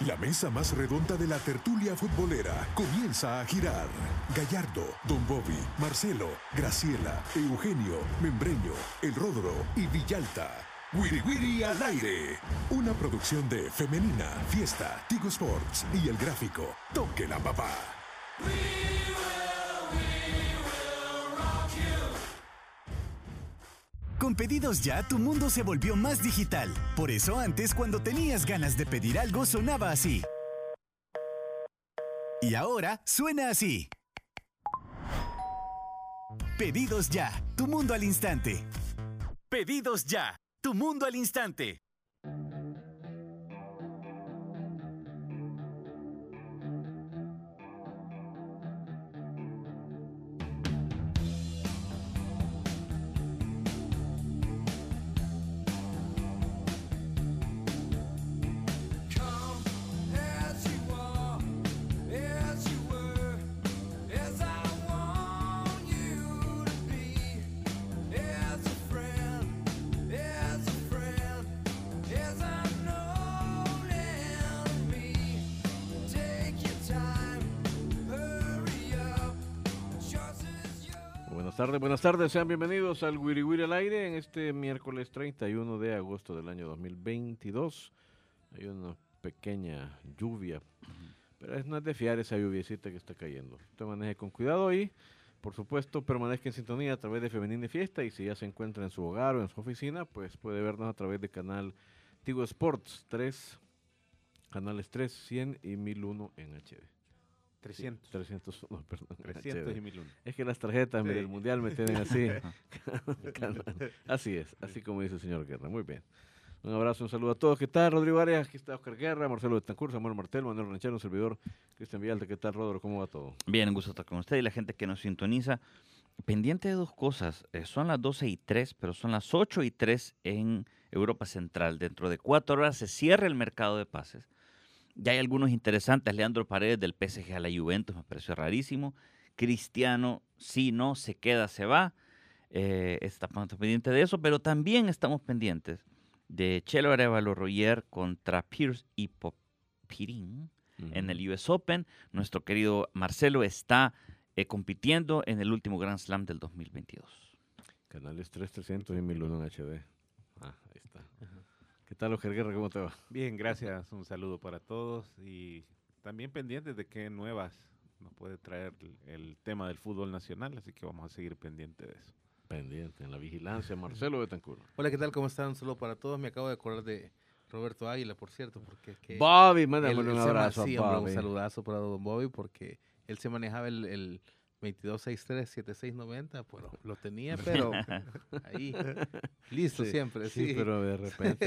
La mesa más redonda de la tertulia futbolera comienza a girar. Gallardo, Don Bobby, Marcelo, Graciela, Eugenio, Membreño, El Ródoro y Villalta. Wiri Wiri al aire. Una producción de Femenina, Fiesta, Tigo Sports y El Gráfico. Toque la papá. Con Pedidos Ya, tu mundo se volvió más digital. Por eso antes, cuando tenías ganas de pedir algo, sonaba así. Y ahora suena así. Pedidos Ya, tu mundo al instante. Pedidos Ya, tu mundo al instante. Buenas tardes, sean bienvenidos al Wiri Wiri al aire en este miércoles 31 de agosto del año 2022. Hay una pequeña lluvia, pero no es de fiar esa lluviecita que está cayendo. Usted maneje con cuidado y, por supuesto, permanezca en sintonía a través de Femenina Fiesta, y si ya se encuentra en su hogar o en su oficina, pues puede vernos a través de canal Tigo Sports 3, canales 3, 100 y 1001 en HD. 300. 301, perdón. 300 y 1001. Es que las tarjetas Sí. del mundial me tienen así. Así es, así como dice el señor Guerra. Muy bien. Un abrazo, un saludo a todos. ¿Qué tal, Rodrigo Arias? Aquí está Oscar Guerra, Marcelo Betancourt, Samuel Martel, Manuel Ranchero, un servidor, Cristian Villalta. ¿Qué tal, Rodrigo? ¿Cómo va todo? Bien, un gusto estar con usted y la gente que nos sintoniza. Pendiente de dos cosas. Son las 12:03, pero son las 8:03 en Europa Central. Dentro de 4 horas se cierra el mercado de pases. Ya hay algunos interesantes. Leandro Paredes del PSG a la Juventus, me pareció rarísimo. Cristiano, si no se queda, se va. Estamos pendientes de eso, pero también estamos pendientes de Chelo Arévalo Royer contra Pierce y Popirín en el US Open. Nuestro querido Marcelo está compitiendo en el último Grand Slam del 2022. Canales 3, 300 y 1001 en HD. Ahí está. ¿Qué tal, Oscar Guerra? ¿Cómo te va? Bien, gracias. Un saludo para todos y también pendientes de qué nuevas nos puede traer el tema del fútbol nacional, así que vamos a seguir pendientes de eso. Pendiente en la vigilancia, Marcelo Betancourt. Hola, ¿qué tal? ¿Cómo están? Un saludo para todos. Me acabo de acordar de Roberto Águila, por cierto, porque es que Bobby, mándame un él se abrazo sí, a hombre, Bobby. un saludazo para Don Bobby, porque él se manejaba el 2263-7690, pues lo tenía, pero ahí, listo Sí, siempre, Sí, sí. pero de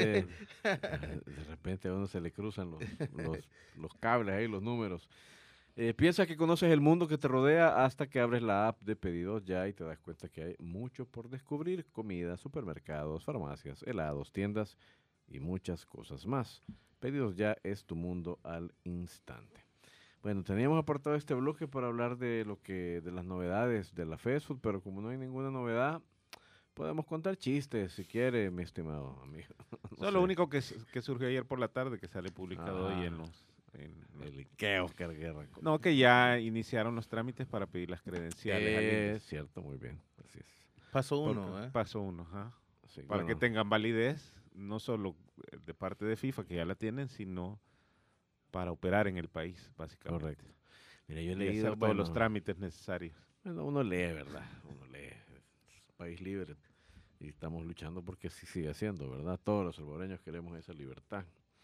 repente a uno se le cruzan los cables ahí, los números. Piensa que conoces el mundo que te rodea hasta que abres la app de Pedidos Ya y te das cuenta que hay mucho por descubrir: comida, supermercados, farmacias, helados, tiendas y muchas cosas más. Pedidos Ya es tu mundo al instante. Bueno, teníamos apartado este bloque para hablar de las novedades de la Facebook, pero como no hay ninguna novedad, podemos contar chistes si quiere, mi estimado amigo. Eso es lo único que surgió ayer por la tarde, que sale publicado hoy en los... El que Oscar Guerra. No, que ya iniciaron los trámites para pedir las credenciales. al INDES. Cierto, muy bien. Así es. Paso uno, Porque ¿eh? Paso uno, ajá. Sí, Para bueno, que tengan validez, no solo de parte de FIFA, que ya la tienen, sino para operar en el país, básicamente. correcto. Mira, yo he Y leído hacer todos los trámites necesarios. Bueno, uno lee, ¿verdad? Uno lee. Es un país libre y estamos luchando porque sí sigue siendo, ¿verdad? Todos los salvadoreños queremos esa libertad.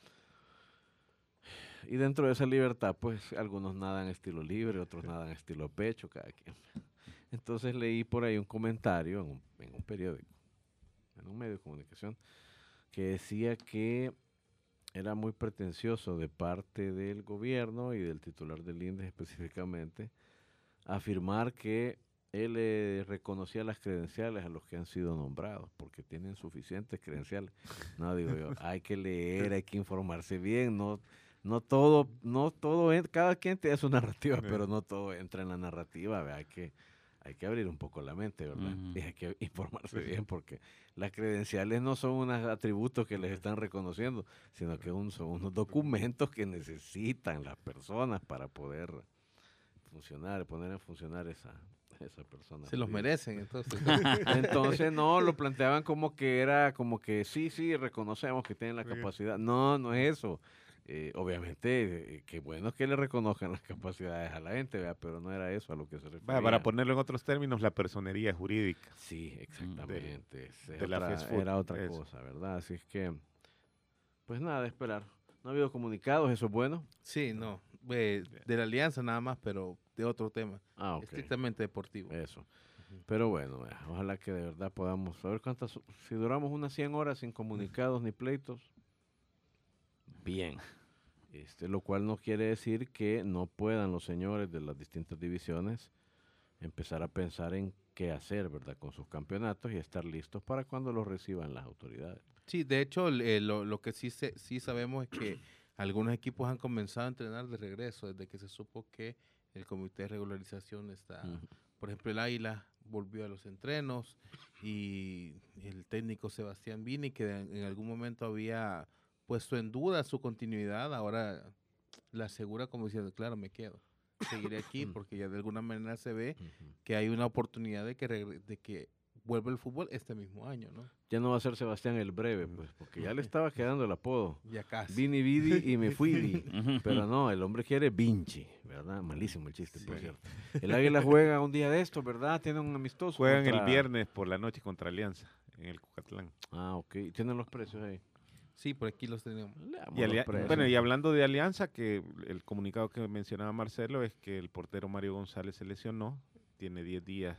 Y dentro de esa libertad, pues, algunos nadan estilo libre, otros nadan estilo pecho, cada quien. Entonces leí por ahí un comentario en un periódico, en un medio de comunicación, que decía que era muy pretencioso de parte del gobierno y del titular del INDES específicamente afirmar que él reconocía las credenciales a los que han sido nombrados, porque tienen suficientes credenciales. No, digo yo, hay que leer, hay que informarse bien, no todo, cada quien tiene su narrativa, pero no todo entra en la narrativa, ¿ve? hay que abrir un poco la mente, ¿verdad? Ujú. Y hay que informarse bien, porque las credenciales no son unos atributos que les están reconociendo, sino que son unos documentos que necesitan las personas para poder funcionar, poner en funcionar esa persona. Se los jurídica. merecen, entonces. Entonces, no, lo planteaban como que era, como que sí, reconocemos que tienen la Bien. capacidad. No, no es eso. Obviamente, qué bueno que le reconozcan las capacidades a la gente, ¿verdad? Pero no era eso a lo que se refería. Para ponerlo en otros términos, la personería jurídica. Sí, exactamente. de la FESFUT, Era otra eso. cosa, ¿verdad? Así es que, pues nada, esperar. No ha habido comunicados, eso es bueno. Sí, no. De la alianza nada más, pero de otro tema. Ah, ok. Estrictamente deportivo. Eso. Pero bueno, ojalá que de verdad podamos saber si duramos unas 100 horas sin comunicados ni pleitos, bien. Lo cual no quiere decir que no puedan los señores de las distintas divisiones empezar a pensar en qué hacer, ¿verdad? Con sus campeonatos y estar listos para cuando los reciban las autoridades. Sí, de hecho, lo que sí sabemos es que algunos equipos han comenzado a entrenar de regreso desde que se supo que el comité de regularización está. Ujú. Por ejemplo, el Águila volvió a los entrenos y el técnico Sebastián Vini, que en algún momento había puesto en duda su continuidad, ahora la asegura como diciendo, claro, me quedo. Seguiré aquí porque ya de alguna manera se ve Ujú. que hay una oportunidad de que vuelva el fútbol este mismo año, ¿no? Ya no va a ser Sebastián el Breve, pues, porque ya le estaba quedando el apodo. Ya casi. Vini Vidi y me fui di. Ujú. Pero no, el hombre quiere Vinci, ¿verdad? Malísimo el chiste, por cierto. El Águila juega un día de esto, ¿verdad? Tiene un amistoso. Juegan el contra- viernes por la noche contra Alianza en el Cucatlán. Ah, ok. Tienen los precios ahí. Sí, por aquí los tenemos. Leamos Y los precios. bueno, y hablando de Alianza, que el comunicado que mencionaba Marcelo es que el portero Mario González se lesionó, tiene 10 días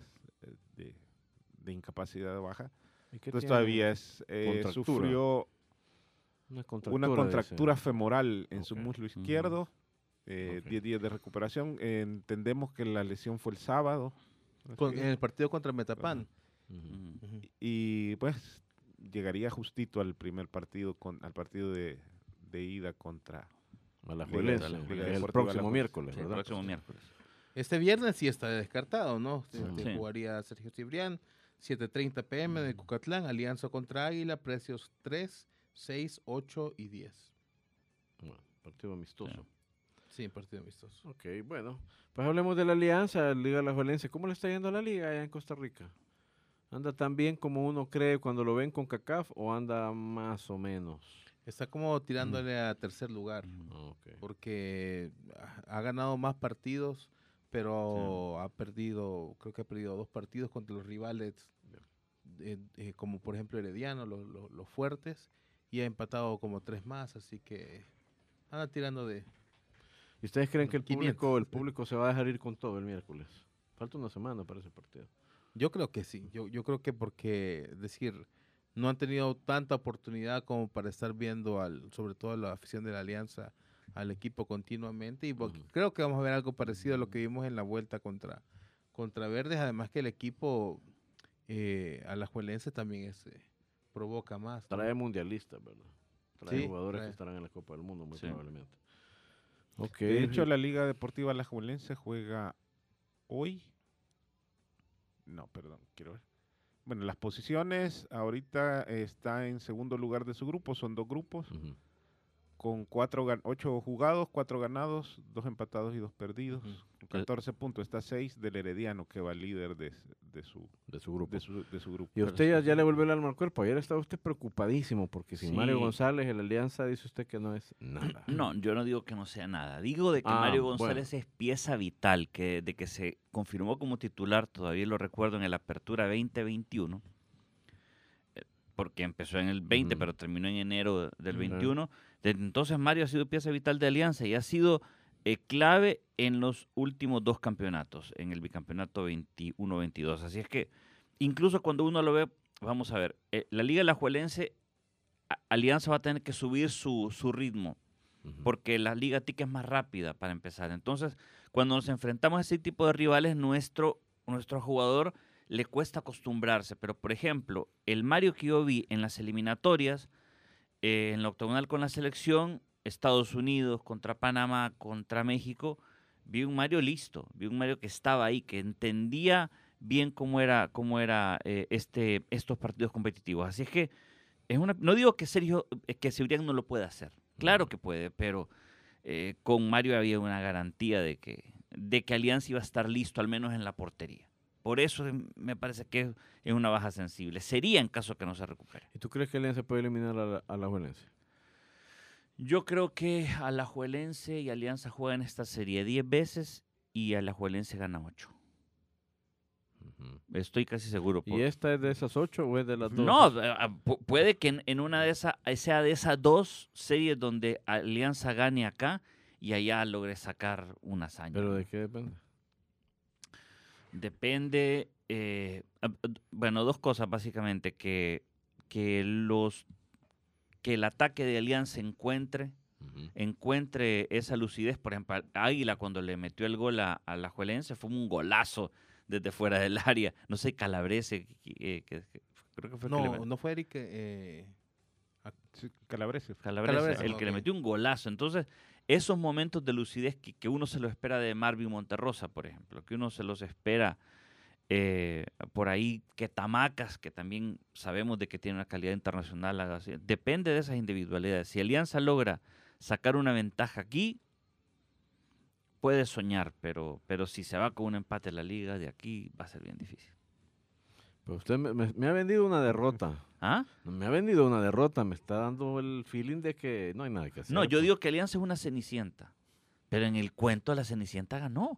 de incapacidad baja. ¿Y qué Entonces tiene? todavía Contractura. sufrió Una una contractura dice. femoral en su Ok. muslo izquierdo, Ok. 10 días de recuperación. Entendemos que la lesión fue el sábado. En el partido contra Metapan. Ujú. Ujú. Y pues llegaría justito al primer partido, al partido de ida contra Alajuelense, Liga que es el Deportiva próximo Alajuelense. miércoles, Sí, el ¿verdad? próximo miércoles. Este viernes sí está descartado, ¿no? Sí. Sí. Jugaría Sergio Cibrián, 7:30 p.m. de Cucatlán, Alianza contra Águila, precios 3, 6, 8 y 10. Bueno, partido amistoso. Sí, partido amistoso. Ok, bueno. Pues hablemos de la Alianza, Liga Alajuelense. ¿Cómo le está yendo a la Liga allá en Costa Rica? ¿Anda tan bien como uno cree cuando lo ven con CACAF o anda más o menos? Está como tirándole a tercer lugar, Ah, ok. porque ha ganado más partidos, pero ha perdido, creo que ha perdido 2 partidos contra los rivales, como por ejemplo Herediano, los fuertes, y ha empatado como 3 más, así que anda tirando de... ¿Y ustedes creen que el 500. público se va a dejar ir con todo el miércoles? Falta una semana para ese partido. Yo creo que sí, yo creo que porque, decir, no han tenido tanta oportunidad como para estar viendo, sobre todo a la afición de la Alianza, al equipo continuamente, y porque Ujú. creo que vamos a ver algo parecido a lo que vimos en la vuelta contra Verdes, además que el equipo alajuelense también provoca más, ¿no? Trae mundialistas, ¿verdad? Trae Sí, jugadores trae. que estarán en la Copa del Mundo, muy Sí. probablemente. Ok. De hecho, la Liga Deportiva Alajuelense juega hoy. No, perdón, quiero ver. Bueno, las posiciones ahorita está en segundo lugar de su grupo, son 2 grupos, Ujú. con 8 jugados, 4 ganados, 2 empatados y 2 perdidos. Ujú. Con 14 puntos, está 6 del Herediano, que va líder de su De su grupo. de su grupo. Y a usted ya le volvió el alma al cuerpo. Ayer estaba usted preocupadísimo porque sin Sí. Mario González en la Alianza dice usted que no es nada. No, yo no digo que no sea nada. Digo de que Ah, Mario bueno. González es pieza vital, de que se confirmó como titular, todavía lo recuerdo, en el Apertura 2021, porque empezó en el 20, Ujú. pero terminó en enero del Ujú. 21. Desde entonces Mario ha sido pieza vital de Alianza y ha sido clave en los últimos 2 campeonatos, en el bicampeonato 21-22. Así es que, incluso cuando uno lo ve, vamos a ver, la Liga Alajuelense, Alianza va a tener que subir su ritmo, Ujú. porque la Liga Tica es más rápida para empezar. Entonces, cuando nos enfrentamos a ese tipo de rivales, nuestro jugador le cuesta acostumbrarse. Pero, por ejemplo, el Mario que yo vi en las eliminatorias, en la octogonal con la selección, Estados Unidos contra Panamá, contra México, vi un Mario listo, vi un Mario que estaba ahí, que entendía bien cómo era estos partidos competitivos. Así es que no digo que Cebrián no lo pueda hacer. Claro que puede, pero con Mario había una garantía de que Alianza iba a estar listo, al menos en la portería. Por eso me parece que es una baja sensible. Sería en caso que no se recupere. ¿Y tú crees que Alianza puede eliminar a la Juelense? Yo creo que Alajuelense y Alianza juegan esta serie 10 veces y Alajuelense gana 8. Estoy casi seguro. ¿Y esta es de esas 8 o es de las 2? No, puede que en una de esas, sea de esas 2 series donde Alianza gane acá y allá logre sacar una hazaña. ¿Pero de qué depende? Depende, bueno, 2 cosas básicamente, que el ataque de Alianza encuentre esa lucidez. Por ejemplo, Águila cuando le metió el gol a Alajuelense fue un golazo desde fuera del área. No sé, Calabrese, creo que fue No fue Eric. Sí, Calabrese. Calabrese, el que ok. le metió un golazo. Entonces, esos momentos de lucidez que uno se lo espera de Marvin Monterrosa, por ejemplo, que uno se los espera por ahí, que Tamacas, que también sabemos de que tiene una calidad internacional, haga así. Depende de esas individualidades. Si Alianza logra sacar una ventaja aquí, puede soñar, pero si se va con un empate en la liga, de aquí va a ser bien difícil. Pero usted me ha vendido una derrota. ¿Ah? Me ha vendido una derrota. Me está dando el feeling de que no hay nada que hacer. No, yo digo que Alianza es una Cenicienta, pero en el cuento la Cenicienta ganó.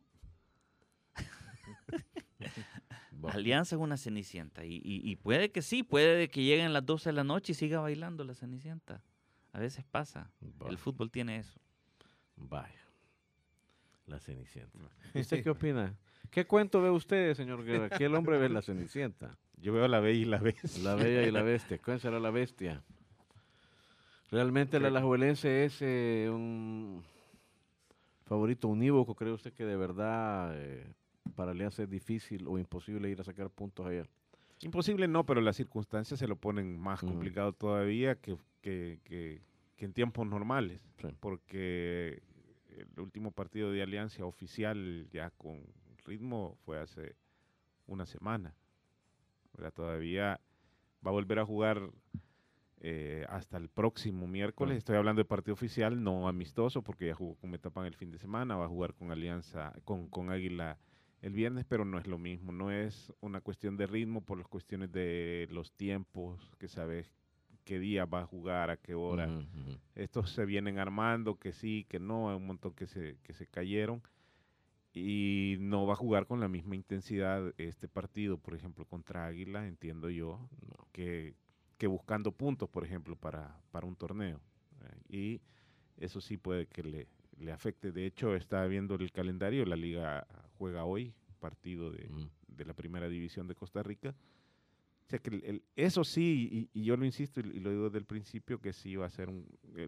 Bueno. Alianza es una Cenicienta y puede que sí, puede que lleguen las 12 de la noche y siga bailando la Cenicienta. A veces pasa. Vaya. El fútbol tiene eso. Vaya. La Cenicienta. ¿Y usted qué opina? ¿Qué cuento ve usted, señor Guerra? ¿Qué el hombre ve la Cenicienta? Yo veo la Bella y la Bestia. La Bella y la Bestia. ¿Cuál será la bestia? ¿Realmente el alajuelense es un favorito unívoco? ¿Cree usted que de verdad para Alianza es difícil o imposible ir a sacar puntos allá? Imposible no, pero las circunstancias se lo ponen más Ujú. complicado todavía que en tiempos normales. Sí. Porque el último partido de Alianza oficial ya con ritmo fue hace una semana. ¿Verdad? Todavía va a volver a jugar hasta el próximo miércoles. Estoy hablando de partido oficial, no amistoso, porque ya jugó con Metapan el fin de semana. Va a jugar con Alianza, con Águila el viernes, pero no es lo mismo. No es una cuestión de ritmo por las cuestiones de los tiempos, que sabes qué día va a jugar, a qué hora. Ujú, ujú. Estos se vienen armando, que sí, que no, hay un montón que se cayeron. Y no va a jugar con la misma intensidad este partido, por ejemplo, contra Águila, entiendo yo, que buscando puntos, por ejemplo, para un torneo. Y eso sí puede que le afecte. De hecho, estaba viendo el calendario, la liga juega hoy, partido de la primera división de Costa Rica. O sea que eso sí, y yo lo insisto y lo digo desde el principio, que sí va a ser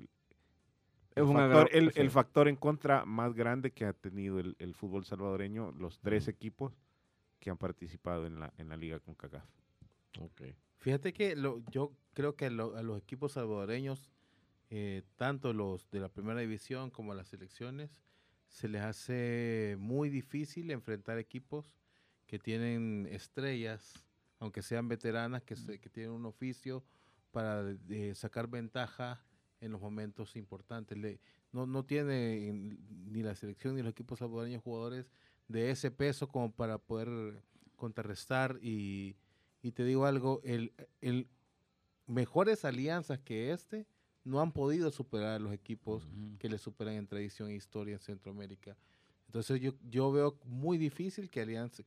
el factor en contra más grande que ha tenido el fútbol salvadoreño, los 3 equipos que han participado en la liga CONCACAF. Okay. Fíjate que yo creo que a los equipos salvadoreños, tanto los de la primera división como las selecciones, se les hace muy difícil enfrentar equipos que tienen estrellas, aunque sean veteranas, que tienen un oficio para sacar ventaja en los momentos importantes. No tiene ni la selección ni los equipos salvadoreños jugadores de ese peso como para poder contrarrestar. Y te digo algo, el mejores alianzas que no han podido superar a los equipos que le superan en tradición e historia en Centroamérica. Entonces yo veo muy difícil que Alianza,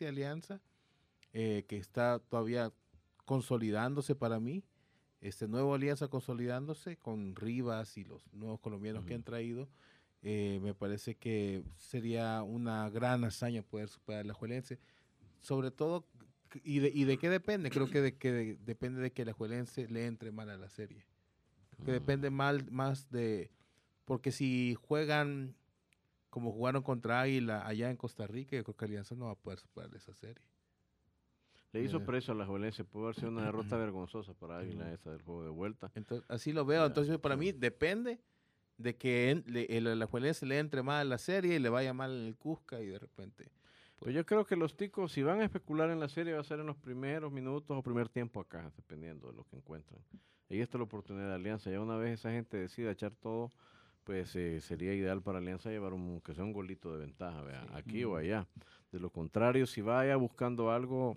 que está todavía consolidándose para mí, este nuevo Alianza consolidándose con Rivas y los nuevos colombianos que han traído, me parece que sería una gran hazaña poder superar a la Alajuelense. Sobre todo, ¿y de qué depende? Creo que depende de que la Alajuelense le entre mal a la serie. Que depende más de... Porque si juegan como jugaron contra Águila allá en Costa Rica, yo creo que Alianza no va a poder superar esa serie. Le hizo precio a la Juelense. Pudo haber sido una derrota vergonzosa para Águila esa del juego de vuelta. Entonces, así lo veo. Entonces, para mí, depende de que la Juelense le entre mal a la serie y le vaya mal en el Cusca y de repente. Pues yo creo que los ticos, si van a especular en la serie, va a ser en los primeros minutos o primer tiempo acá, dependiendo de lo que encuentran. Y esta es la oportunidad de Alianza. Ya una vez esa gente decida echar todo, pues sería ideal para Alianza llevar que sea un golito de ventaja, vea, aquí o allá. De lo contrario, si vaya buscando algo,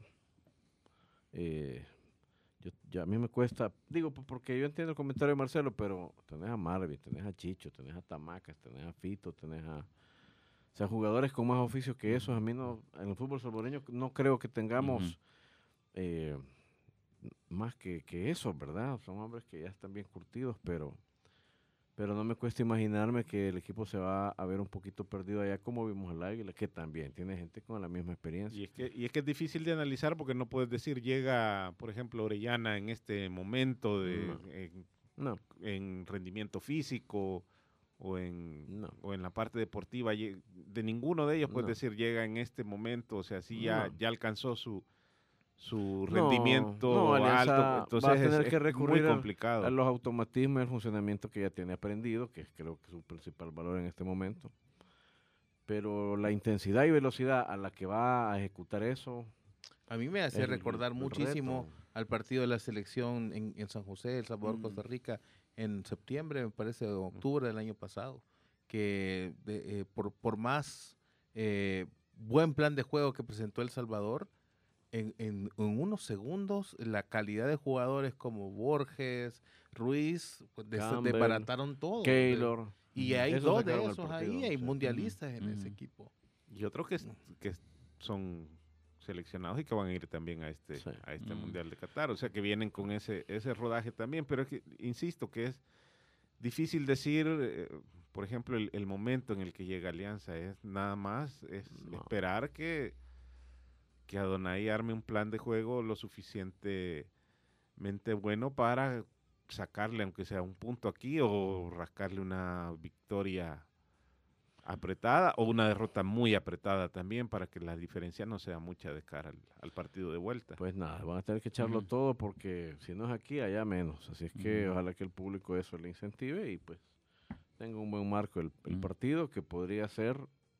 a mí me cuesta, digo, porque yo entiendo el comentario de Marcelo, pero tenés a Marvin, tenés a Chicho, tenés a Tamacas, tenés a Fito, tenés a... O sea, jugadores con más oficios que esos, a mí no, en el fútbol salvadoreño no creo que tengamos más que eso, ¿verdad? Son hombres que ya están bien curtidos, pero no me cuesta imaginarme que el equipo se va a ver un poquito perdido allá, como vimos al Águila, que también tiene gente con la misma experiencia. Y es que es difícil de analizar porque no puedes decir, llega, por ejemplo, Orellana en este momento en rendimiento físico o en la parte deportiva. De ninguno de ellos puedes decir, llega en este momento, o sea, sí ya alcanzó su rendimiento alto, entonces va a tener que recurrir muy complicado a los automatismos y el funcionamiento que ya tiene aprendido, que creo que es su principal valor en este momento. Pero la intensidad y velocidad a la que va a ejecutar eso... A mí me hace recordar muchísimo al partido de la selección en San José, El Salvador, Costa Rica, en septiembre, me parece, o octubre del año pasado, que por más buen plan de juego que presentó El Salvador, en unos segundos la calidad de jugadores como Borges, Ruiz, pues desbarataron todo. Keylor. Y hay dos de esos ahí, hay mundialistas en ese equipo. Y otros que son seleccionados y que van a ir también a este Mundial de Qatar, o sea que vienen con ese rodaje también, pero es que, insisto, que es difícil decir, por ejemplo, el momento en el que llega Alianza, es nada más, esperar que Adonai arme un plan de juego lo suficientemente bueno para sacarle, aunque sea un punto aquí, o rascarle una victoria apretada o una derrota muy apretada también, para que la diferencia no sea mucha de cara al partido de vuelta. Pues nada, van a tener que echarlo todo, porque si no es aquí, allá menos. Así es que ojalá que el público eso le incentive y pues tenga un buen marco el partido, que podría ser,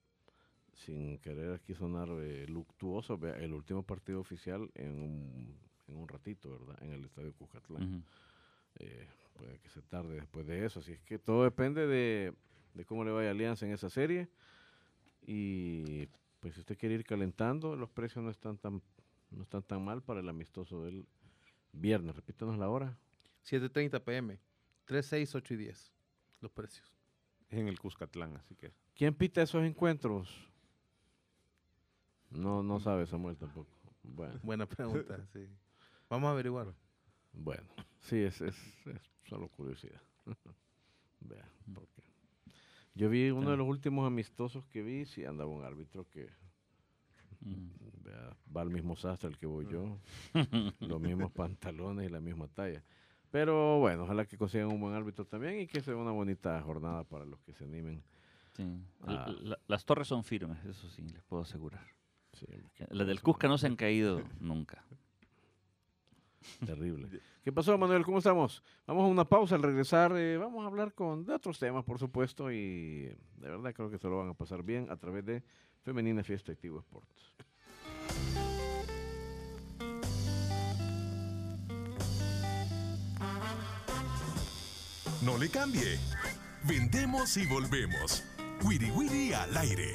sin querer aquí sonar luctuoso, el último partido oficial en un ratito, ¿verdad? En el Estadio Cuscatlán. Puede que se tarde después de eso, así es que todo depende de cómo le vaya a Alianza en esa serie. Y pues si usted quiere ir calentando, los precios no están tan mal para el amistoso del viernes. Repítanos la hora. 7:30 p.m. 3, 6, 8 y 10. Los precios. En el Cuscatlán, así que. ¿Quién pita esos encuentros? No sabe Samuel tampoco. Bueno. Buena pregunta, sí. Vamos a averiguar. Bueno, sí, es solo curiosidad. Vea, porque yo vi uno de los últimos amistosos que vi, sí andaba un árbitro que va al mismo sastre al que voy yo, los mismos pantalones y la misma talla. Pero bueno, ojalá que consigan un buen árbitro también y que sea una bonita jornada para los que se animen. Sí. Las torres son firmes, eso sí, les puedo asegurar. Sí, las del Cusca no se han caído nunca. Terrible. ¿Qué pasó, Manuel? ¿Cómo estamos? Vamos a una pausa. Al regresar vamos a hablar de otros temas, por supuesto, y de verdad creo que se lo van a pasar bien a través de Femenina Fiesta y Tigo Sports. No le cambie. Vendemos y volvemos. Wiri Wiri al aire.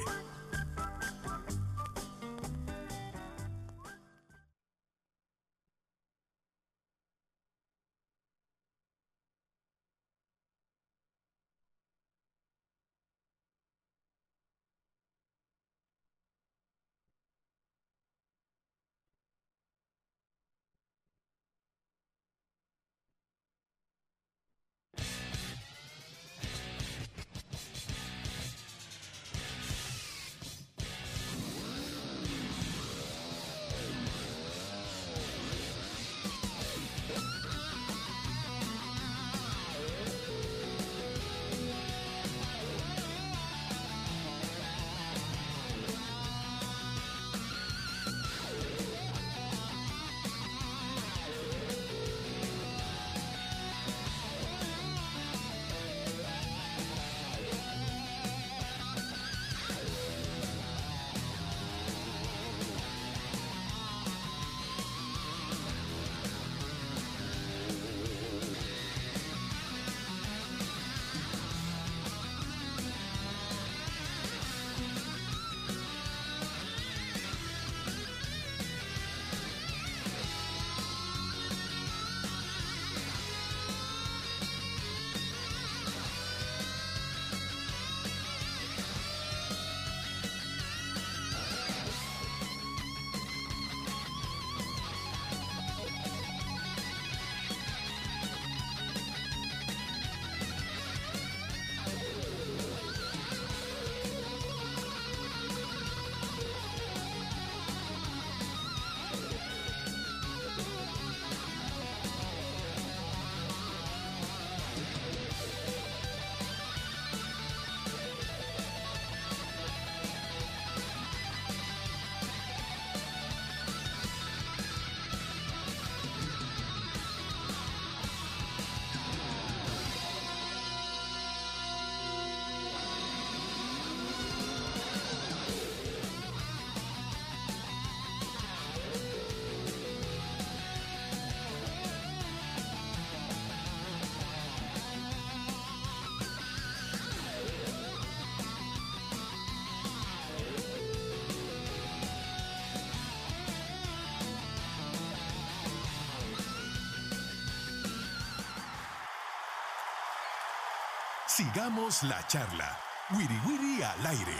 Sigamos la charla. Wiri Wiri al aire.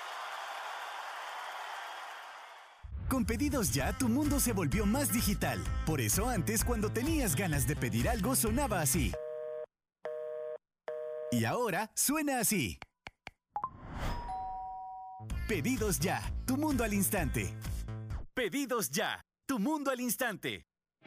Con Pedidos Ya, tu mundo se volvió más digital. Por eso antes, cuando tenías ganas de pedir algo, sonaba así. Y ahora suena así. Pedidos Ya, tu mundo al instante. Pedidos Ya, tu mundo al instante.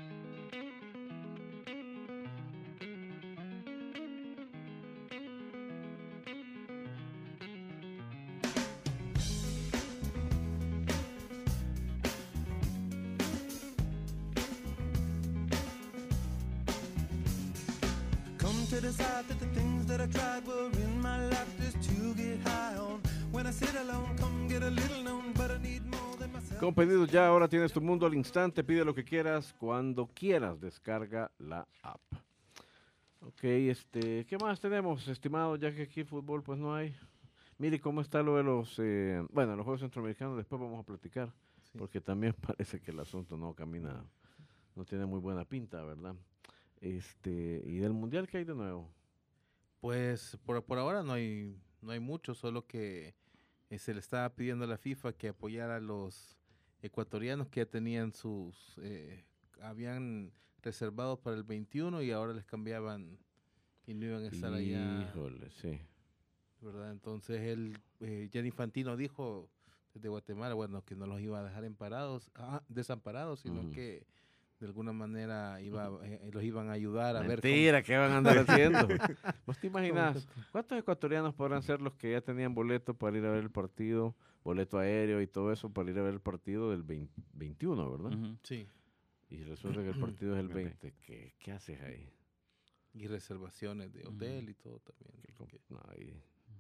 Come to decide that the things that I tried were in my life just to get high on. When I sit alone, come get a little known, but I need more than myself. Con Pedidos Ya, ahora tienes tu mundo al instante. Pide lo que quieras, cuando quieras. Descarga la app. Ok, ¿qué más tenemos, estimado? Ya que aquí fútbol pues no hay. Mire cómo está lo de los, los Juegos Centroamericanos. Después vamos a platicar, Sí. porque también parece que el asunto no camina, no tiene muy buena pinta, ¿verdad? Y del Mundial, ¿qué hay de nuevo? Pues por ahora no hay mucho, solo que se le estaba pidiendo a la FIFA que apoyara a los ecuatorianos que ya tenían habían reservado para el 21 y ahora les cambiaban y no iban a estar allá, Híjole, sí. ¿verdad? Entonces Gianni Infantino dijo desde Guatemala, bueno, que no los iba a dejar desamparados, sino Ujú. que de alguna manera los iban a ayudar a ver Mentira, ¿qué van a andar haciendo? ¿Vos te imaginas cuántos ecuatorianos podrán ser los que ya tenían boleto para ir a ver el partido, boleto aéreo y todo eso para ir a ver el partido del 21, ¿verdad? Ujú. Sí, Y resulta que el partido es el Ok. 20. ¿Qué haces ahí? y reservaciones de hotel y todo también. No, ahí-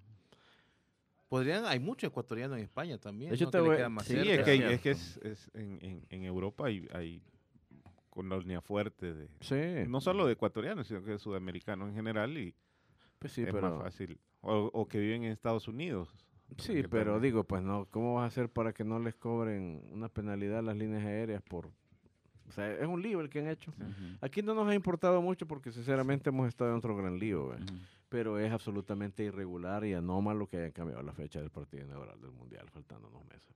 Hay muchos ecuatorianos en España también. De hecho, ¿no? te Que le voy- quedan más Sí, cerca. es que, cierto. es, que es en Europa hay colonia fuerte de Sí, no solo de ecuatorianos, sino que de sudamericanos en general y pues sí, es pero, más fácil. O que viven en Estados Unidos. sí, porque pero también- digo, pues no, ¿cómo vas a hacer para que no les cobren una penalidad a las líneas aéreas o sea, es un lío el que han hecho. Ujú. Aquí no nos ha importado mucho porque sinceramente hemos estado en otro gran lío, ¿ve? Ujú. Pero es absolutamente irregular y anómalo que hayan cambiado la fecha del partido inaugural del Mundial, faltando unos meses.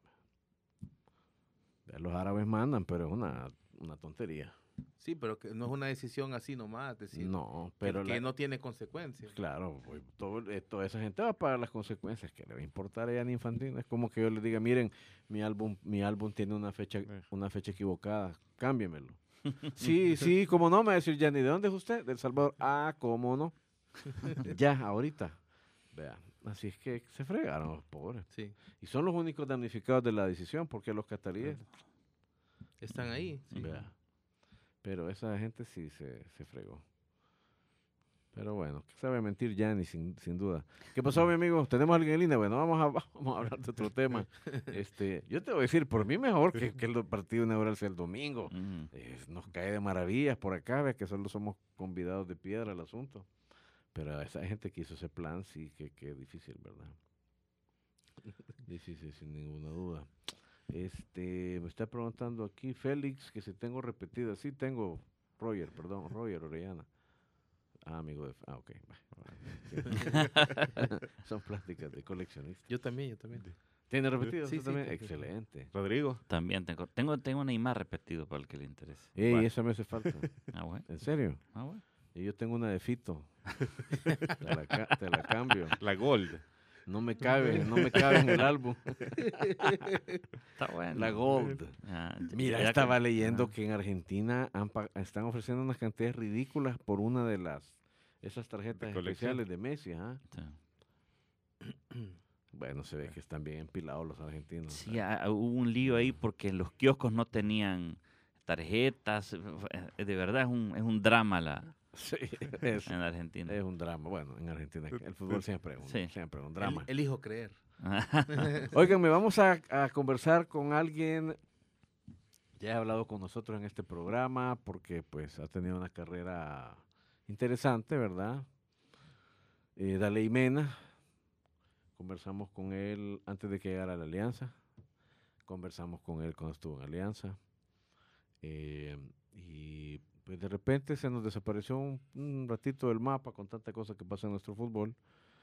Los árabes mandan, pero es una tontería. Sí, pero que no es una decisión así nomás, es decir, No, que- pero que no tiene consecuencias. claro, pues, toda esa gente va a pagar las consecuencias. Que le va a importar a Gianni Infantino? Es como que yo les diga, miren, mi álbum tiene una fecha equivocada, cámbiemelo. Sí, sí, como no, me va a decir Gianni, ¿de dónde es usted? De El Salvador. Ah, cómo no. Ya, ahorita. Vean, así es que se fregaron los pobres. Sí, Y son los únicos damnificados de la decisión, porque los cataríes, están ahí. Sí. vea. Pero esa gente sí se fregó. Pero bueno, que sabe mentir Gianni, sin duda. ¿Qué pasó, mi amigo? ¿Tenemos a alguien en línea? Bueno, vamos a hablar de otro tema. Yo te voy a decir, por mí mejor que el partido inaugural sea el domingo. Ujú. Nos cae de maravillas por acá, vea que solo somos convidados de piedra al asunto. Pero a esa gente que hizo ese plan, sí, que difícil, ¿verdad? Difícil, sin ninguna duda. Me está preguntando aquí Félix, que si tengo repetido. Sí, tengo Roger Orellana. Ah, amigo de... Ah, ok. Son pláticas de coleccionista. Yo también. ¿Tiene repetido? Sí, ¿Tú sí, también? tengo. Excelente. Rodrigo, También tengo Neymar repetido para el que le interese. Ey, Vale. esa me hace falta. Ah, bueno. ¿En serio? Ah, bueno. Y yo tengo una de Fito. Te la cambio. la Gold. No me cabe en el álbum. Está bueno. La Gold. Ah, Mira, ya estaba que- leyendo que en Argentina están ofreciendo unas cantidades ridículas por una de esas tarjetas De colección. especiales de Messi. Ajá. Sí. Bueno, se ve que están bien empilados los argentinos. Sí, hubo un lío ahí porque los kioscos no tenían tarjetas. De verdad es un drama Sí, es en Argentina. un drama. Bueno, en Argentina el fútbol siempre Sí. siempre es un drama. Elijo creer. Óiganme, vamos a conversar con alguien. Ya he hablado con nosotros en este programa porque pues ha tenido una carrera interesante, ¿verdad? Daley Mena. Conversamos con él antes de que llegara a la Alianza. Conversamos con él cuando estuvo en Alianza. Y pues de repente se nos desapareció un ratito del mapa con tanta cosa que pasa en nuestro fútbol.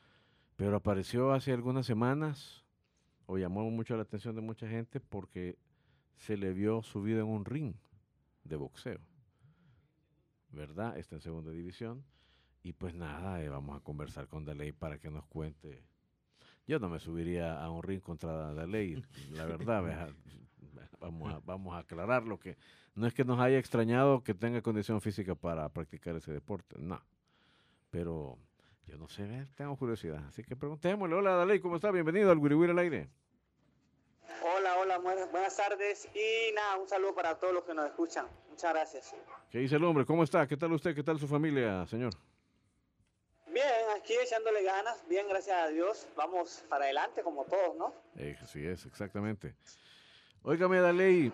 pero apareció hace algunas semanas, o llamó mucho la atención de mucha gente, porque se le vio subido en un ring de boxeo, ¿verdad? Está en segunda división. Y pues nada, vamos a conversar con Daley para que nos cuente. Yo no me subiría a un ring contra Daley, la verdad. Vamos a aclarar lo que no es que nos haya extrañado que tenga condición física para practicar ese deporte, no. Pero yo no sé, tengo curiosidad. Así que preguntémosle. Hola Daley, ¿cómo está? Bienvenido al Wiri Wiri al aire. Hola, buenas tardes y nada, un saludo para todos los que nos escuchan. Muchas gracias. ¿Qué dice el hombre? ¿Cómo está? ¿Qué tal usted? ¿Qué tal su familia, señor? Bien, aquí echándole ganas, bien, gracias a Dios. Vamos para adelante como todos, ¿no? Así es, exactamente. Óigame, Daley,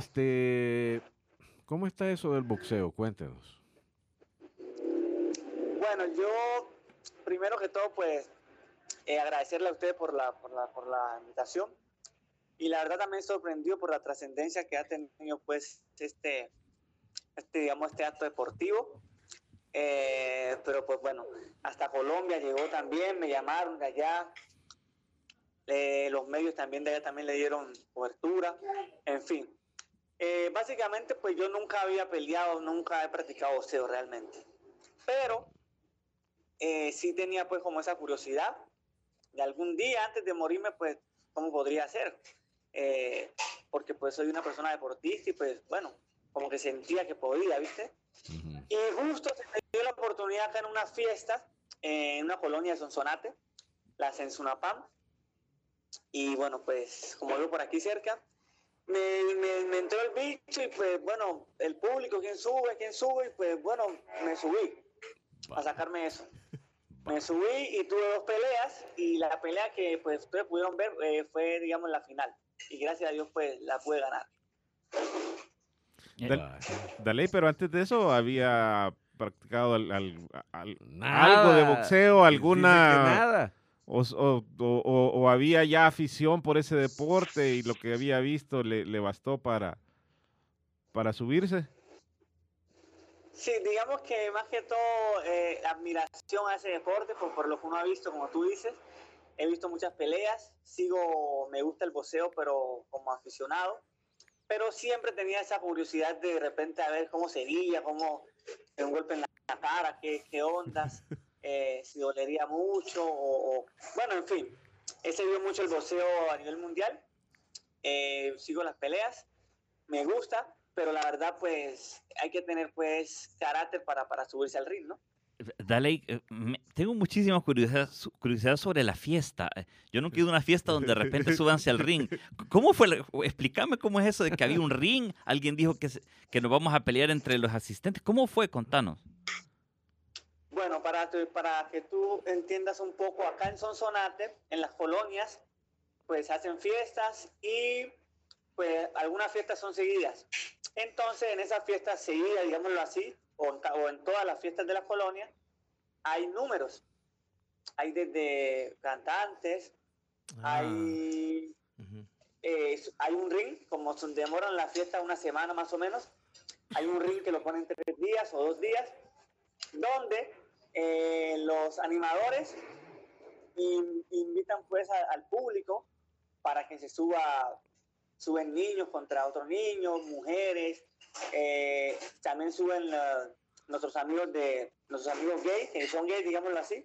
¿cómo está eso del boxeo? Cuéntenos. Bueno, yo primero que todo, pues, agradecerle a usted por la invitación. Y la verdad también sorprendido por la trascendencia que ha tenido, pues, este acto deportivo. Pero pues bueno, hasta Colombia llegó también, me llamaron de allá, los medios también de allá también le dieron cobertura, en fin. Básicamente pues yo nunca había peleado, nunca he practicado boxeo realmente, pero sí tenía pues como esa curiosidad de algún día antes de morirme pues cómo podría ser, porque pues soy una persona deportista y pues bueno, como que sentía que podía, ¿viste? Uh-huh. Y justo se me dio la oportunidad acá en una fiesta, en una colonia de Sonsonate, la Sensunapam, y bueno, pues como vivo por aquí cerca, me entró el bicho y pues bueno, el público, quién sube, y pues bueno, me subí a sacarme eso. Me subí y tuve 2 peleas y la pelea que pues ustedes pudieron ver fue digamos la final y gracias a Dios pues la pude ganar. Daley, pero antes de eso había practicado algo de boxeo, alguna nada. O había ya afición por ese deporte y lo que había visto le bastó para subirse. Sí, digamos que más que todo admiración a ese deporte por lo que uno ha visto, como tú dices. He visto muchas peleas, me gusta el boxeo, pero como aficionado. Pero siempre tenía esa curiosidad de repente a ver cómo sería, cómo un golpe en la cara, qué ondas, si dolería mucho bueno, en fin. He seguido mucho el boxeo a nivel mundial, sigo las peleas, me gusta, pero la verdad pues hay que tener pues carácter para subirse al ring, ¿no? Daley, tengo muchísima curiosidad sobre la fiesta. Yo nunca he ido a una fiesta donde de repente súbanse al ring. ¿Cómo fue? Explícame cómo es eso de que había un ring. Alguien dijo que nos vamos a pelear entre los asistentes. ¿Cómo fue? Contanos. Bueno, para que tú entiendas un poco, acá en Sonsonate, en las colonias, pues hacen fiestas y pues algunas fiestas son seguidas. Entonces, en esas fiestas seguidas, digámoslo así, o en todas las fiestas de las colonias, hay números. Hay desde cantantes, hay un ring, como se demoran la fiesta una semana más o menos, hay un ring que lo ponen 3 días o 2 días, donde los animadores invitan pues al público para que se suben niños contra otros niños, mujeres, también suben nuestros amigos gays, que son gays, digámoslo así,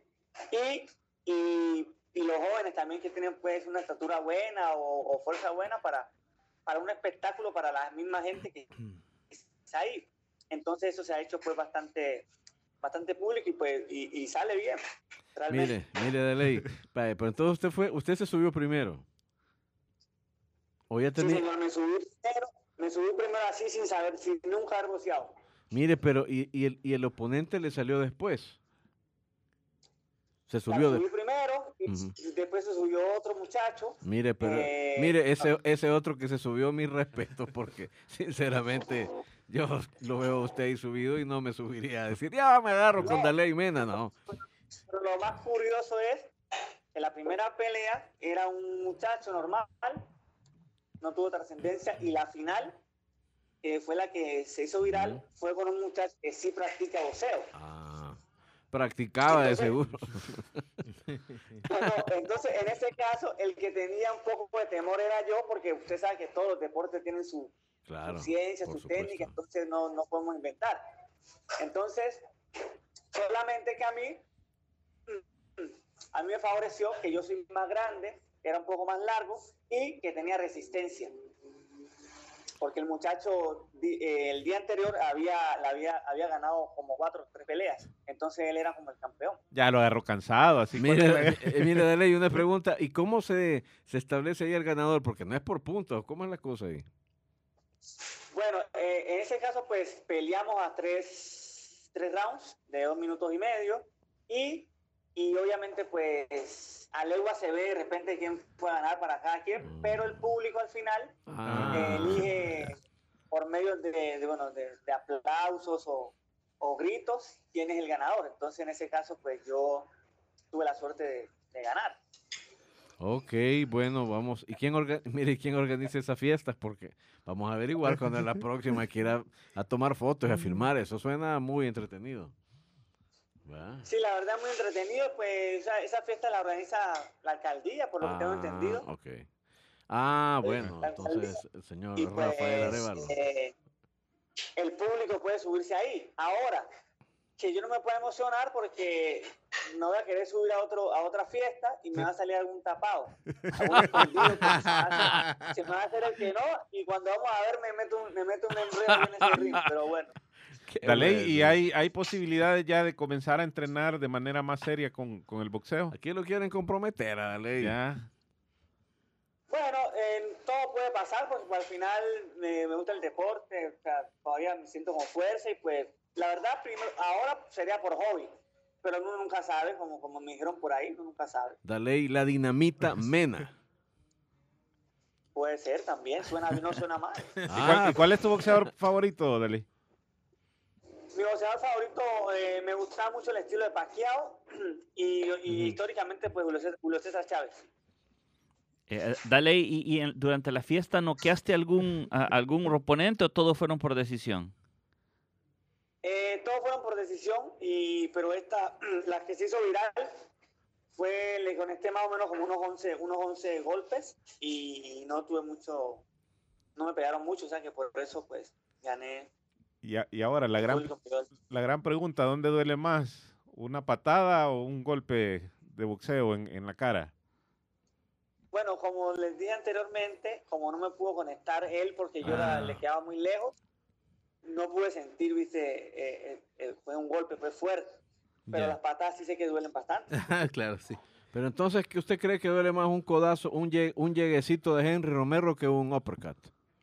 y los jóvenes también que tienen pues una estatura buena o fuerza buena para un espectáculo para la misma gente que está ahí. Entonces eso se ha hecho pues bastante público y pues y sale bien. Realmente. Mire, Daley, pero entonces usted se subió primero. ¿O ya tenía? Sí, señor, me subí primero así sin nunca haber boxeado. Mire, pero ¿y el oponente le salió después? Se subió subí primero y después se subió otro muchacho. Mire, pero mire, ese otro que se subió, mi respeto, porque sinceramente yo lo veo a usted ahí subido y no me subiría a decir, ya me agarro con Daley Mena, no. Pero lo más curioso es que la primera pelea era un muchacho normal, no tuvo trascendencia, y la final, que fue la que se hizo viral, fue con un muchacho que sí practica boxeo. Practicaba. Entonces, de seguro. No, entonces, en ese caso, el que tenía un poco de temor era yo, porque usted sabe que todos los deportes tienen su ciencia, por su técnica, supuesto. entonces no podemos inventar. Entonces, solamente que a mí me favoreció que yo soy más grande, era un poco más largo y que tenía resistencia. Porque el muchacho el día anterior había ganado como 4 o 3 peleas. Entonces él era como el campeón. Ya lo agarró cansado, así. Mire, mire, Daley, una pregunta. ¿Y cómo se establece ahí el ganador? Porque no es por puntos. ¿Cómo es la cosa ahí? Bueno, en ese caso, pues peleamos a 3 rounds de 2 minutos y medio. Y obviamente, pues a legua se ve de repente quién puede ganar para cada quien. Pero el público al final elige por medio de aplausos o gritos quién es el ganador. Entonces, en ese caso, pues yo tuve la suerte de ganar. Ok, bueno, vamos. ¿Y quién organiza esas fiestas? Porque vamos a averiguar cuando es la próxima que ir a tomar fotos y a filmar. Eso suena muy entretenido. ¿Va? Sí, la verdad muy entretenido. Pues esa fiesta la organiza la alcaldía, por lo que tengo entendido. Ok. Bueno, entonces el señor Y Rafael Arévalo. El público puede subirse ahí. Ahora, que yo no me puedo emocionar porque no voy a querer subir a otra fiesta y me va a salir algún tapado. Algún escondido que se me va a hacer el que no, y cuando vamos a ver me meto un enredo en ese ring, pero bueno. Daley, ¿y hay posibilidades ya de comenzar a entrenar de manera más seria con el boxeo? Aquí lo quieren comprometer a Daley. Ya. Bueno, todo puede pasar porque al final me gusta el deporte, o sea, todavía me siento con fuerza y pues la verdad ahora sería por hobby, pero uno nunca sabe, como me dijeron por ahí, uno nunca sabe. Daley, la dinamita Mena. Puede ser también, suena bien, no suena mal. ¿Y cuál es tu boxeador favorito, Daley? Mi boxeador favorito, me gustaba mucho el estilo de Pacquiao y históricamente pues Julio César Chávez. Daley, durante la fiesta noqueaste algún oponente o todos fueron por decisión? Todos fueron por decisión, pero la que se hizo viral le conecté más o menos como unos 11 golpes y no me pegaron mucho, o sea que por eso pues gané. Y ahora la gran pregunta, ¿dónde duele más? ¿Una patada o un golpe de boxeo en la cara? Bueno, como les dije anteriormente, como no me pudo conectar él porque yo le quedaba muy lejos, no pude sentir, fue un golpe, fue fuerte. Pero las patadas sí sé que duelen bastante. Claro, sí. Pero entonces, ¿qué usted cree que duele más un codazo, un lleguecito de Henry Romero que un uppercut?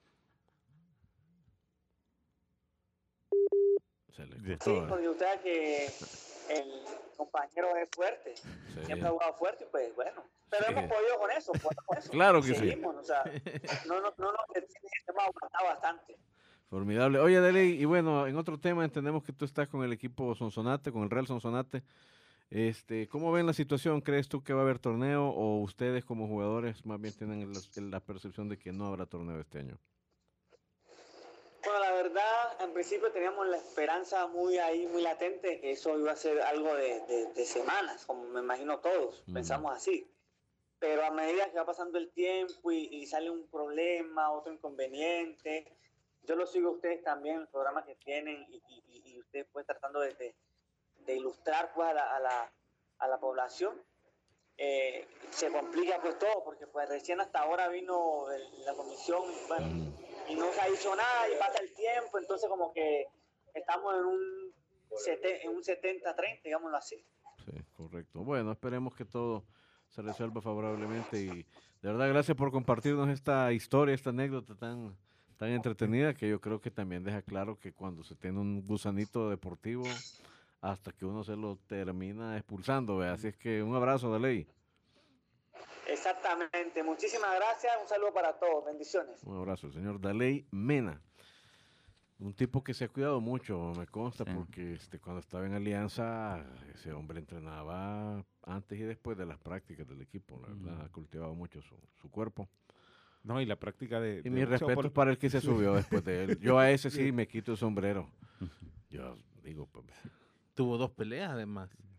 Sí, porque usted sabe que el compañero es fuerte. Sí. Siempre ha jugado fuerte y pues bueno. Pero hemos podido con eso. Claro que seguimos, o sea, hemos aguantado bastante. Formidable. Oye, Daley, y bueno, en otro tema entendemos que tú estás con el equipo Sonsonate, con el Real Sonsonate. ¿Cómo ven la situación? ¿Crees tú que va a haber torneo o ustedes como jugadores más bien tienen la percepción de que no habrá torneo este año? Bueno, la verdad, en principio teníamos la esperanza muy latente que eso iba a ser algo de semanas, como me imagino todos, pensamos así. Pero a medida que va pasando el tiempo y sale un problema, otro inconveniente, yo lo sigo a ustedes también, el programa que tienen y ustedes pues tratando de ilustrar pues a la población. Se complica pues todo, porque pues recién hasta ahora vino la comisión, bueno, y no se ha dicho nada y pasa el tiempo, entonces como que estamos en un 70-30, digámoslo así. Sí, correcto. Bueno, esperemos que todo se resuelva favorablemente y de verdad gracias por compartirnos esta historia, esta anécdota tan entretenida que yo creo que también deja claro que cuando se tiene un gusanito deportivo hasta que uno se lo termina expulsando, ¿ve? Así es que un abrazo, Daley. Exactamente, muchísimas gracias, un saludo para todos, bendiciones. Un abrazo, el señor Daley Mena, un tipo que se ha cuidado mucho, me consta, sí. Porque cuando estaba en Alianza, ese hombre entrenaba antes y después de las prácticas del equipo, la verdad, ha cultivado mucho su cuerpo. No, y la práctica de... Y mis respetos para el que se subió después de él. Yo a ese sí me quito el sombrero. Yo digo, pues... Tuvo 2 peleas además.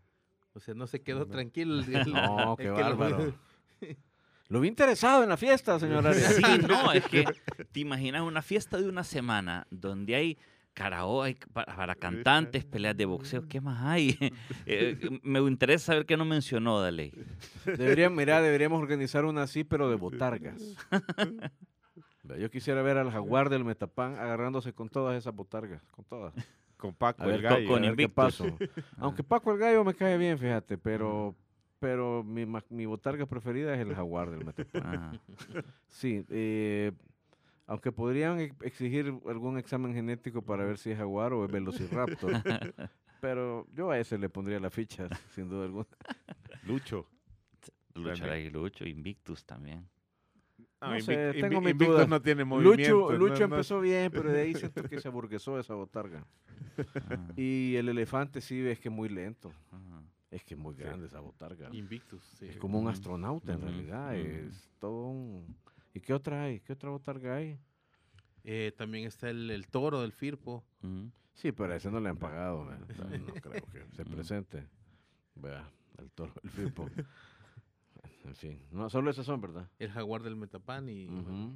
O sea, no se quedó tranquilo. No, qué el que lo- bárbaro. Lo vi interesado en la fiesta, señor Arias. Sí, no, es que te imaginas una fiesta de una semana donde hay karaoke para cantantes, peleas de boxeo, ¿qué más hay? Me interesa saber qué no mencionó, Daley. Deberíamos organizar una así, pero de botargas. Vea, yo quisiera ver al jaguar del Metapán agarrándose con todas esas botargas, con todas. Con Paco A ver, el gallo. con a ver qué Invictus. paso. Aunque Paco el gallo me cae bien, fíjate, pero mi botarga preferida es el jaguar del Metapán. Ah, Sí, aunque podrían exigir algún examen genético para ver si es jaguar o es velociraptor. Pero yo a ese le pondría la ficha, sin duda alguna. Lucho. Lucho Aguilucho, Invictus también. No sé, tengo mis Invictus dudas. no tiene movimiento. Lucho empezó bien, pero de ahí siento que se aburguesó esa botarga. Ah, Y el elefante sí ves que es muy lento. ah. Es que es muy grande esa botarga. Invictus, sí. Es como un astronauta en Ujú, realidad. ujú. Es todo un... ¿Y qué otra hay? ¿Qué otra botarga hay? También está el toro del Firpo. Ujú. Sí, pero a ese no le han pagado. ¿verdad? No creo que se Mm. presente. Vea, el toro, el Firpo. En fin, no, solo esos son, ¿verdad? El jaguar del Metapán y... Ujú.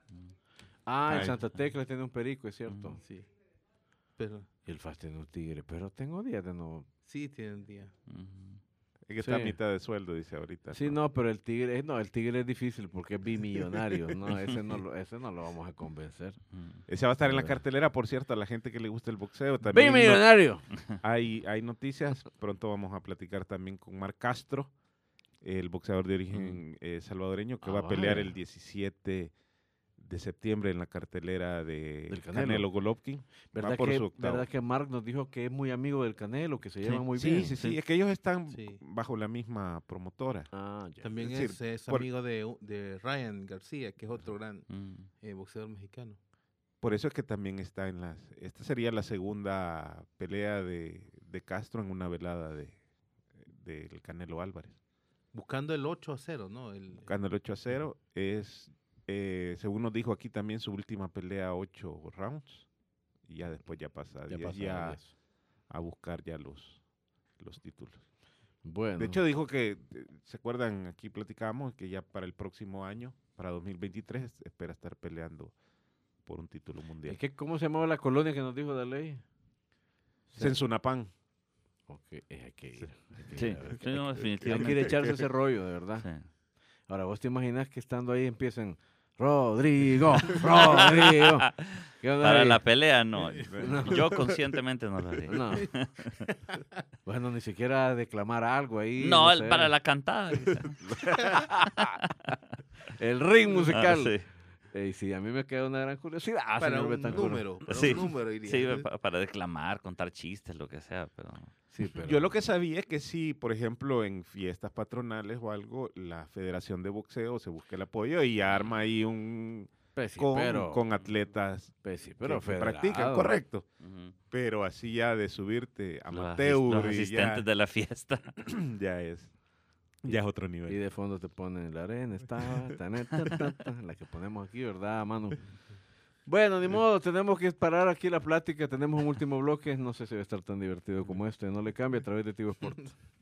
Ah, en Ay. Santa Tecla tiene un perico, es cierto. Ujú. Sí. Pero Y el FAS tiene un tigre, pero tengo días de no... sí tienen día. Ujú. Es que está a Sí. mitad de sueldo, dice ahorita. Sí, no, pero el tigre es difícil porque es bimillonario, ¿no? Ese no lo vamos a convencer. Ujú. Ese va a estar en la A ver. cartelera, por cierto, a la gente que le gusta el boxeo. También ¡Bimillonario! hay noticias. Pronto vamos a platicar también con Marc Castro, el boxeador de origen salvadoreño, que Ah, va a pelear vaya. el 17 de septiembre en la cartelera de Del Canelo. Canelo Golovkin. ¿Verdad por que, su octavo. ¿Verdad que Mark nos dijo que es muy amigo del Canelo, que se Sí. llevan muy Sí, bien? sí, sí, es que ellos están Sí. bajo la misma promotora. Ah, ya. También Es decir, es por- amigo de Ryan García, que es otro gran Ujú. boxeador mexicano. Por eso es que también está en las... Esta sería la segunda pelea de Castro en una velada del Canelo Álvarez. Buscando el 8-0, ¿no? Buscando el 8-0 es, según nos dijo aquí también, su última pelea 8 rounds. Y ya después ya pasa, Ya 10 pasa ya de eso. a buscar ya los títulos. Bueno, De hecho dijo que, ¿se acuerdan? Aquí platicábamos que ya para el próximo año, para 2023, espera estar peleando por un título mundial. ¿cómo se llamaba la colonia que nos dijo de ley? Sensunapan. Ok, hay que ir. Sí, a ver, sí, no, hay que definitivamente. ir a echarse ese rollo, de verdad. Sí. Ahora, ¿vos te imaginas que estando ahí empiecen Rodrigo, Rodrigo? ¿Qué onda Para ahí? la pelea, no. No. Yo conscientemente no lo haría. No. Bueno, ni siquiera declamar algo ahí. No, sé. para la cantada. quizá. El ring musical. Ah, sí. Sí, a mí me queda una gran curiosidad. para señor un Betancur. número, para Sí. un número iría. Sí, para declamar, contar chistes, lo que sea, pero... Sí, pero... Yo lo que sabía es que si, por ejemplo, en fiestas patronales o algo, la Federación de Boxeo se busca el apoyo y arma ahí un... Pues sí, con atletas pues sí, pero que practican, federado. correcto. Ujú. Pero así ya de subirte Los amateur los y asistentes de la fiesta. ya es otro Y nivel. de fondo te ponen la arena, estaba, la que ponemos aquí, ¿verdad, Manu? Bueno, ni modo, tenemos que parar aquí la plática, tenemos un último bloque, no sé si va a estar tan divertido como este, no le cambie a través de Tigo Sport.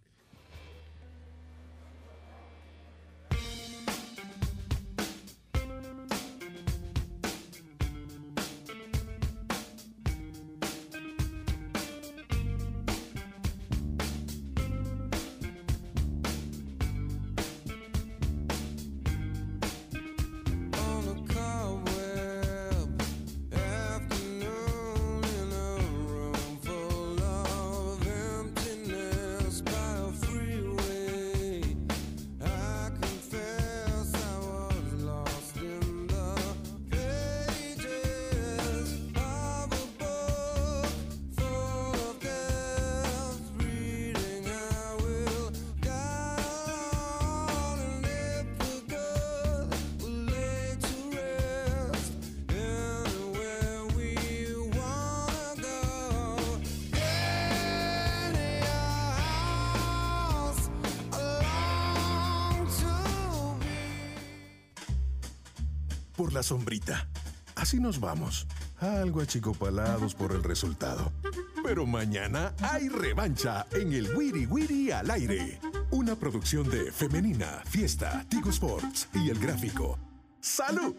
On a cobweb afternoon in a room full of emptiness by a freeway, I confess I was lost in the pages of a book full of death. Reading I will die alone, and if the good will lay to rest anywhere we wanna go. Any house I long to be. Por la sombrita. Así nos vamos. Algo achicopalados por el resultado. Pero mañana hay revancha en el Wiri Wiri al aire. Una producción de Femenina, Fiesta, Tigo Sports y El Gráfico. ¡Salud!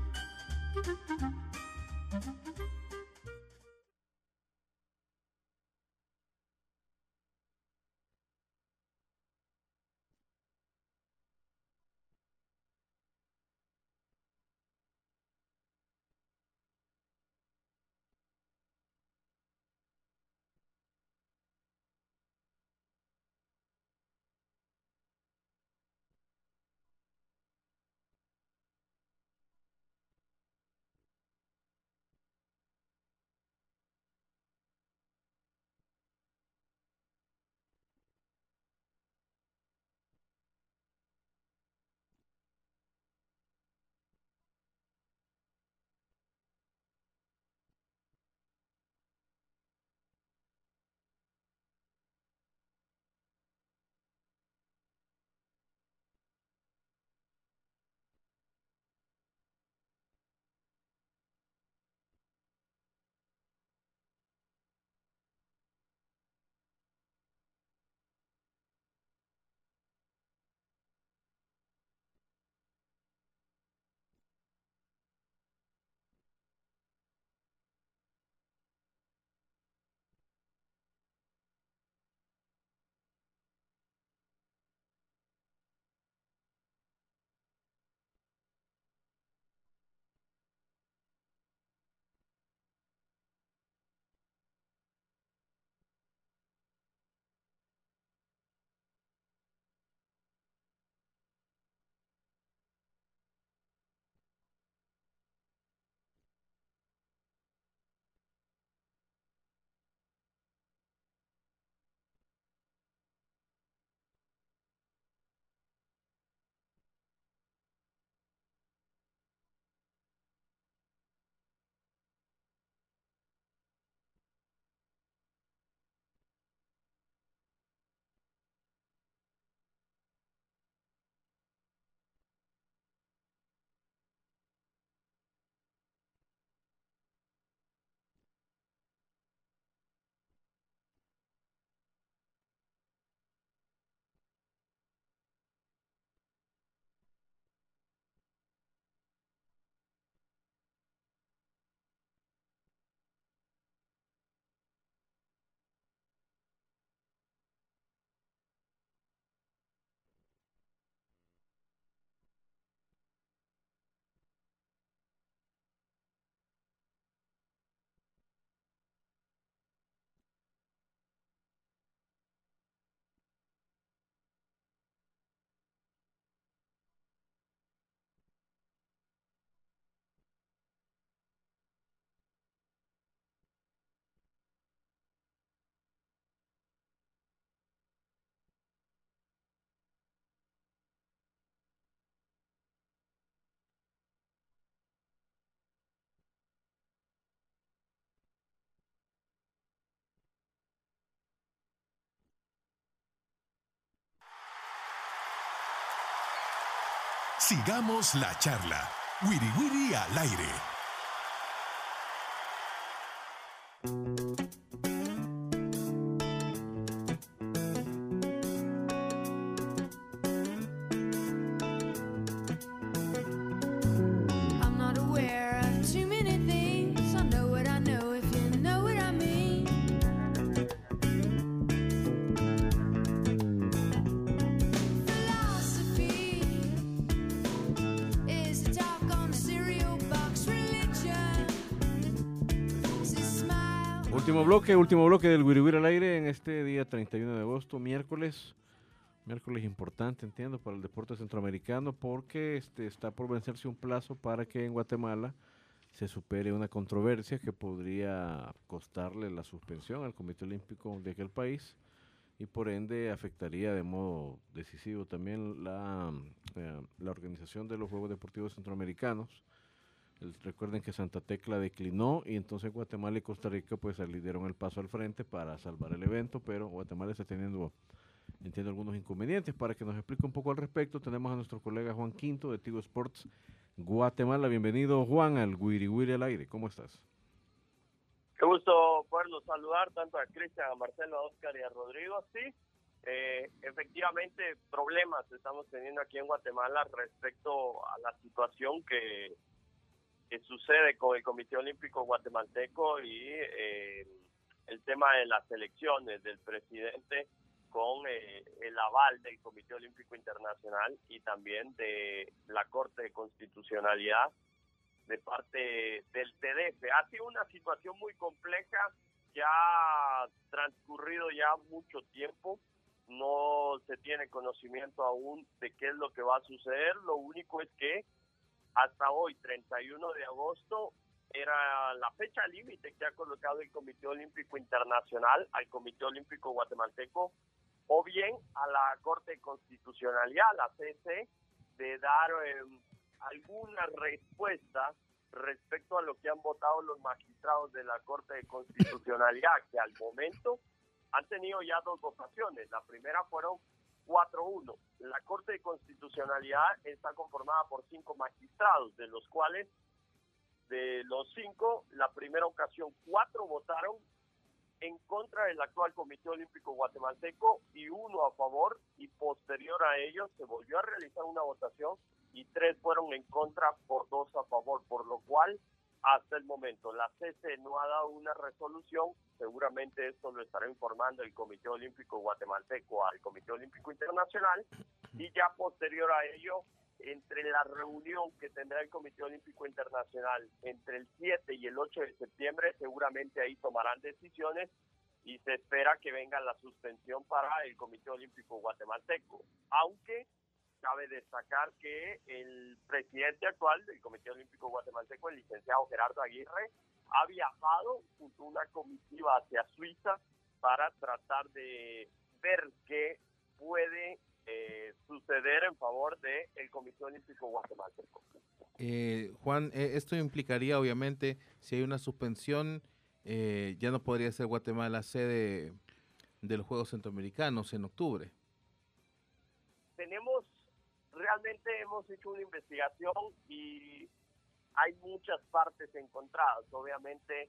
Sigamos la charla. Wiri Wiri al aire. I'm not aware of too many things. I know what I know if you know what I mean. Philosophy is a talk on the cereal box. Religion is a smile. Último bloque del Wiri Wiri al aire en este día 31 de agosto, miércoles. Miércoles importante, entiendo, para el deporte centroamericano porque está por vencerse un plazo para que en Guatemala se supere una controversia que podría costarle la suspensión al Comité Olímpico de aquel país y por ende afectaría de modo decisivo también la organización de los Juegos Deportivos Centroamericanos. Recuerden que Santa Tecla declinó y entonces Guatemala y Costa Rica pues le dieron el paso al frente para salvar el evento, pero Guatemala está teniendo, entiendo, algunos inconvenientes. Para que nos explique un poco al respecto, tenemos a nuestro colega Juan Quinto de Tigo Sports Guatemala. Bienvenido, Juan, al Wiri Wiri al aire. ¿Cómo estás? Qué gusto poderlos saludar tanto a Cristian, a Marcelo, a Oscar y a Rodrigo. Sí, efectivamente problemas estamos teniendo aquí en Guatemala respecto a la situación que sucede con el Comité Olímpico Guatemalteco y el tema de las elecciones del presidente con el aval del Comité Olímpico Internacional y también de la Corte de Constitucionalidad de parte del TDF. Ha sido una situación muy compleja que ha transcurrido ya mucho tiempo. No se tiene conocimiento aún de qué es lo que va a suceder. Lo único es que hasta hoy, 31 de agosto, era la fecha límite que ha colocado el Comité Olímpico Internacional al Comité Olímpico Guatemalteco o bien a la Corte de Constitucionalidad, la CC, de dar alguna respuesta respecto a lo que han votado los magistrados de la Corte de Constitucionalidad, que al momento han tenido ya 2 votaciones. La primera fueron 4-1. La Corte de Constitucionalidad está conformada por 5 magistrados, de los cuales, de los 5, la primera ocasión 4 votaron en contra del actual Comité Olímpico Guatemalteco y 1 a favor, y posterior a ello se volvió a realizar una votación y 3 fueron en contra por 2 a favor, por lo cual hasta el momento la CC no ha dado una resolución. Seguramente esto lo estará informando el Comité Olímpico Guatemalteco al Comité Olímpico Internacional, y ya posterior a ello, entre la reunión que tendrá el Comité Olímpico Internacional entre el 7 y el 8 de septiembre, seguramente ahí tomarán decisiones y se espera que venga la suspensión para el Comité Olímpico Guatemalteco, aunque cabe destacar que el presidente actual del Comité Olímpico Guatemalteco, el licenciado Gerardo Aguirre, ha viajado junto a una comitiva hacia Suiza para tratar de ver qué puede suceder en favor del Comité Olímpico Guatemalteco. Juan, esto implicaría obviamente, si hay una suspensión, ya no podría ser Guatemala sede de los Juegos Centroamericanos en octubre. Realmente hemos hecho una investigación y hay muchas partes encontradas. Obviamente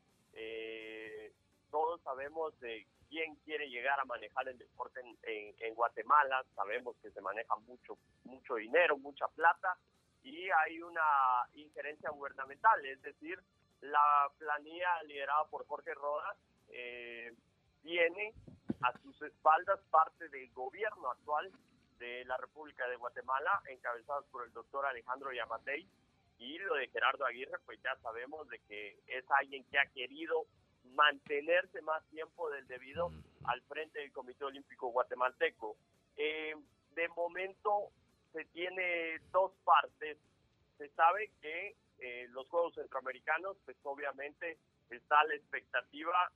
todos sabemos de quién quiere llegar a manejar el deporte en Guatemala. Sabemos que se maneja mucho dinero, mucha plata, y hay una injerencia gubernamental. Es decir, la planilla liderada por Jorge Rodas tiene a sus espaldas parte del gobierno actual de la República de Guatemala, encabezados por el doctor Alejandro Yamatei, y lo de Gerardo Aguirre, pues ya sabemos de que es alguien que ha querido mantenerse más tiempo del debido al frente del Comité Olímpico Guatemalteco. De momento se tiene 2 partes. Se sabe que los Juegos Centroamericanos, pues obviamente está la expectativa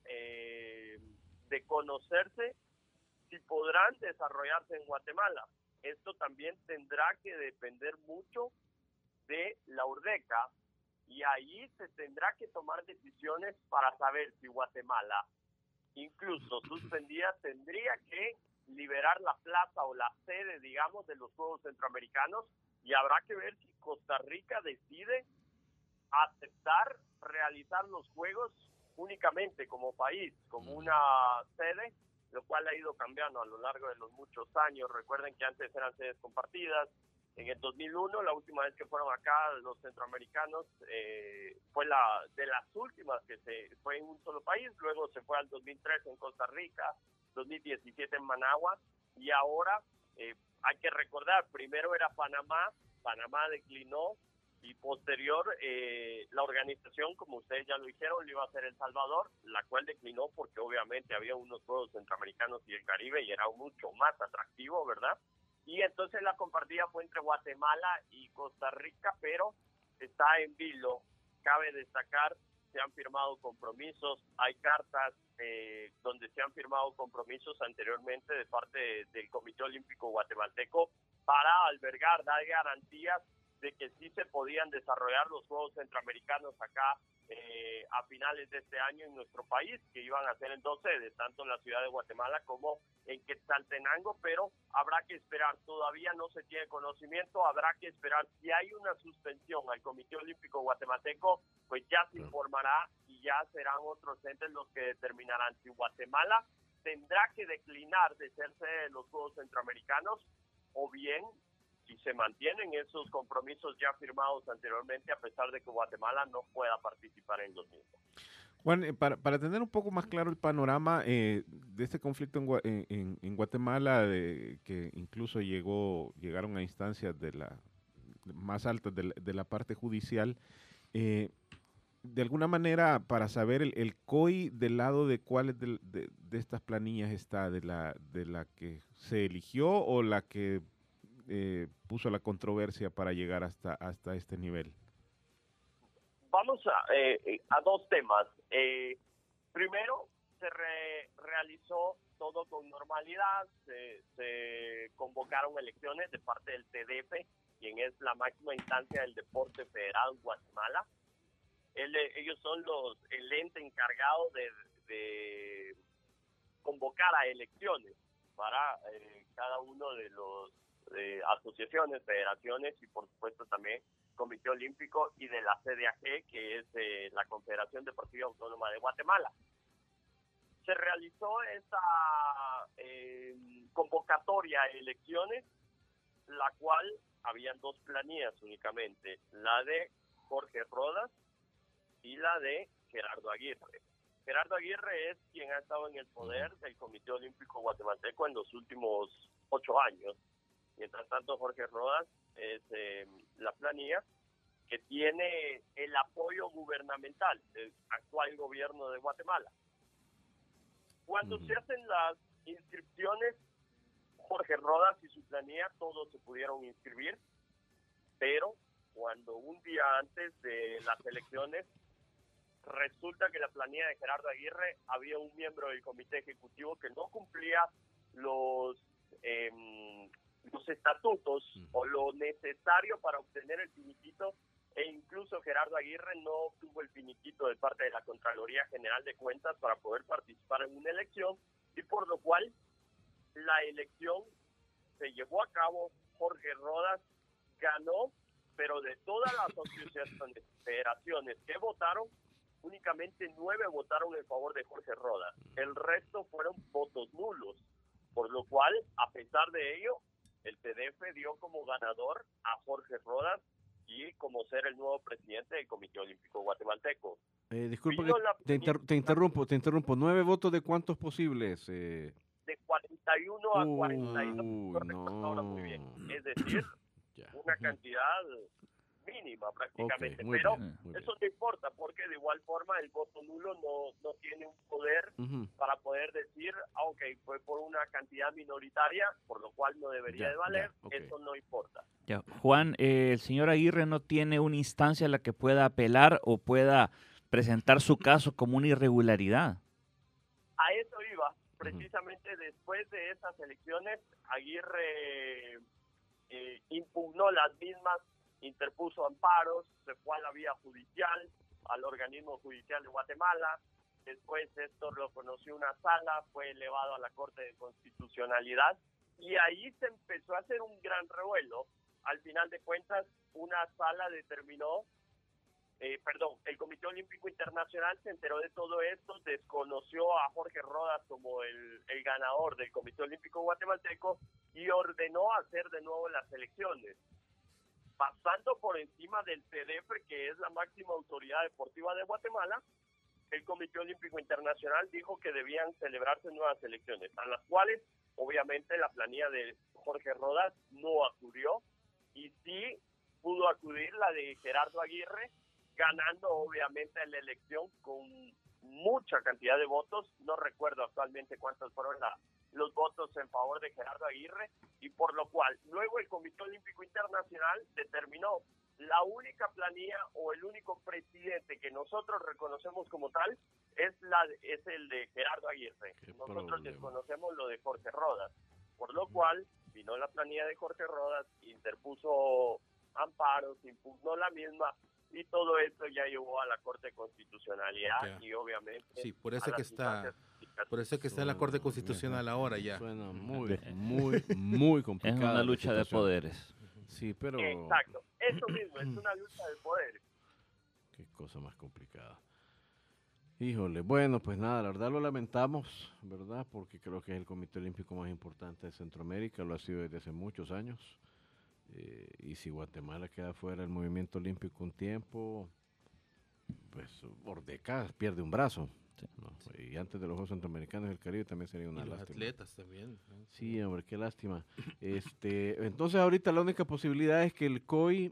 de conocerse si podrán desarrollarse en Guatemala. Esto también tendrá que depender mucho de la URDECA, y ahí se tendrá que tomar decisiones para saber si Guatemala, incluso suspendida, tendría que liberar la plaza o la sede, digamos, de los Juegos Centroamericanos, y habrá que ver si Costa Rica decide aceptar realizar los Juegos únicamente como país, como una sede, lo cual ha ido cambiando a lo largo de los muchos años. Recuerden que antes eran sedes compartidas. En el 2001, la última vez que fueron acá los centroamericanos, fue la de las últimas que se fue en un solo país. Luego se fue al 2003 en Costa Rica, 2017 en Managua, y ahora hay que recordar, primero era Panamá declinó, y posterior la organización, como ustedes ya lo dijeron, lo iba a hacer El Salvador, la cual declinó porque obviamente había unos Juegos Centroamericanos y el Caribe y era mucho más atractivo, ¿verdad? Y entonces la compartida fue entre Guatemala y Costa Rica, pero está en vilo. Cabe destacar, se han firmado compromisos, hay cartas donde se han firmado compromisos anteriormente de parte del Comité Olímpico Guatemalteco para albergar, dar garantías de que sí se podían desarrollar los Juegos Centroamericanos acá a finales de este año en nuestro país, que iban a ser en 2 sedes, tanto en la ciudad de Guatemala como en Quetzaltenango, pero habrá que esperar, todavía no se tiene conocimiento, habrá que esperar. Si hay una suspensión al Comité Olímpico Guatemalteco, pues ya se informará y y ya serán otros entes los que determinarán si Guatemala tendrá que declinar de ser sede de los Juegos Centroamericanos o bien si se mantienen esos compromisos ya firmados anteriormente, a pesar de que Guatemala no pueda participar en los mismos. Juan, para tener un poco más claro el panorama de este conflicto en Guatemala, que incluso llegaron a instancias más altas de la parte judicial, de alguna manera, para saber el COI del lado de cuáles de estas planillas está, de la que se eligió o la que puso la controversia para llegar hasta este nivel. Vamos a dos temas. Primero, se realizó todo con normalidad, se convocaron elecciones de parte del TDF, quien es la máxima instancia del deporte federal en Guatemala. Ellos son el ente encargado de convocar a elecciones para cada uno de los asociaciones, federaciones y por supuesto también Comité Olímpico y de la CDAG, que es la Confederación Deportiva Autónoma de Guatemala. Se realizó esa convocatoria a elecciones, la cual habían dos planillas únicamente, la de Jorge Rodas y la de Gerardo Aguirre. Gerardo Aguirre es quien ha estado en el poder del Comité Olímpico Guatemalteco en los últimos 8 años. Mientras tanto, Jorge Rodas es la planilla que tiene el apoyo gubernamental del actual gobierno de Guatemala. Cuando se hacen las inscripciones, Jorge Rodas y su planilla todos se pudieron inscribir, pero cuando un día antes de las elecciones resulta que la planilla de Gerardo Aguirre había un miembro del comité ejecutivo que no cumplía los estatutos o lo necesario para obtener el finiquito, e incluso Gerardo Aguirre no obtuvo el finiquito de parte de la Contraloría General de Cuentas para poder participar en una elección, y por lo cual la elección se llevó a cabo. Jorge Rodas ganó, pero de todas las asociaciones, federaciones que votaron, únicamente 9 votaron en favor de Jorge Rodas. El resto fueron votos nulos, por lo cual, a pesar de ello, el TDF dio como ganador a Jorge Rodas y como ser el nuevo presidente del Comité Olímpico Guatemalteco. Disculpa Vino que te interrumpo. 9 votos de cuántos posibles. De 41 a 42, no recuerdo ahora muy bien. Es decir, una cantidad mínima prácticamente, Okay, muy pero bien. eso no importa porque de igual forma el voto nulo no tiene un poder para poder decir, aunque fue por una cantidad minoritaria, por lo cual no debería de valer, eso no importa. Ya. Juan, el señor Aguirre no tiene una instancia a la que pueda apelar o pueda presentar su caso como una irregularidad. A eso iba, precisamente después de esas elecciones, Aguirre impugnó las mismas, interpuso amparos, se fue a la vía judicial, al organismo judicial de Guatemala. Después esto lo conoció una sala, fue elevado a la Corte de Constitucionalidad y ahí se empezó a hacer un gran revuelo. Al final de cuentas, una sala determinó, el Comité Olímpico Internacional se enteró de todo esto, desconoció a Jorge Rodas como el ganador del Comité Olímpico Guatemalteco y ordenó hacer de nuevo las elecciones, pasando por encima del TDF, que es la máxima autoridad deportiva de Guatemala. El Comité Olímpico Internacional dijo que debían celebrarse nuevas elecciones, a las cuales obviamente la planilla de Jorge Rodas no acudió, y sí pudo acudir la de Gerardo Aguirre, ganando obviamente la elección con mucha cantidad de votos. No recuerdo actualmente cuántos fueron los votos en favor de Gerardo Aguirre, y por lo cual luego el Comité Olímpico Internacional determinó la única planilla o el único presidente que nosotros reconocemos como tal es el de Gerardo Aguirre. Nosotros desconocemos lo de Jorge Rodas, por lo cual vino la planilla de Jorge Rodas, interpuso amparos, impugnó la misma, y todo esto ya llevó a la Corte de Constitucionalidad y obviamente sí, por eso que está en la Corte Constitucional ahora ya. Suena muy complicado. Es una lucha de poderes. Sí, pero... Exacto, eso mismo, es una lucha de poderes. Qué cosa más complicada. Híjole, bueno, pues nada, la verdad lo lamentamos, ¿verdad? Porque creo que es el Comité Olímpico más importante de Centroamérica, lo ha sido desde hace muchos años. Y si Guatemala queda fuera del movimiento olímpico un tiempo, pues por décadas pierde un brazo. ¿no? Y antes de los Juegos Centroamericanos del Caribe también sería una Y los lástima. atletas también. ¿no? Sí, hombre, qué lástima. Entonces ahorita la única posibilidad es que el COI,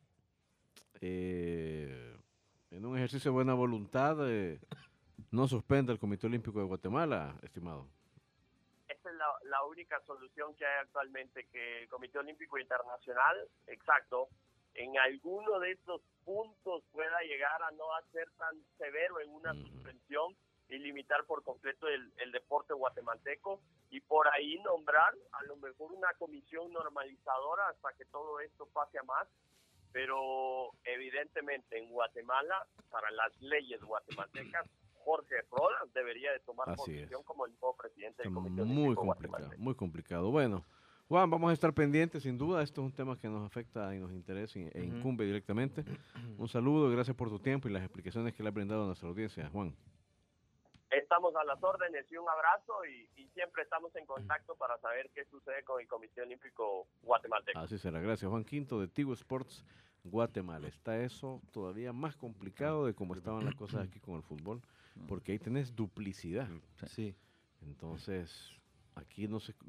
en un ejercicio de buena voluntad, no suspenda el Comité Olímpico de Guatemala, estimado. Esa es la única solución que hay actualmente, que el Comité Olímpico Internacional, exacto, en alguno de estos puntos pueda llegar a no ser tan severo en una suspensión y limitar por completo el deporte guatemalteco, y por ahí nombrar a lo mejor una comisión normalizadora hasta que todo esto pase a más. Pero evidentemente en Guatemala, para las leyes guatemaltecas, Jorge Rodas debería de tomar Así posición es. como el nuevo presidente del Comité Muy Olímpico complicado, guatemalteco. muy complicado. Bueno, Juan, vamos a estar pendientes sin duda. Esto es un tema que nos afecta y nos interesa e incumbe directamente. Un saludo, gracias por tu tiempo y las explicaciones que le has brindado a nuestra audiencia, Juan. Estamos a las órdenes y un abrazo, y siempre estamos en contacto para saber qué sucede con el Comité Olímpico guatemalteco. Así será. Gracias, Juan Quinto, de Tigo Sports Guatemala. Está eso todavía más complicado de cómo estaban las cosas aquí con el fútbol, porque ahí tenés duplicidad. Sí. Entonces, aquí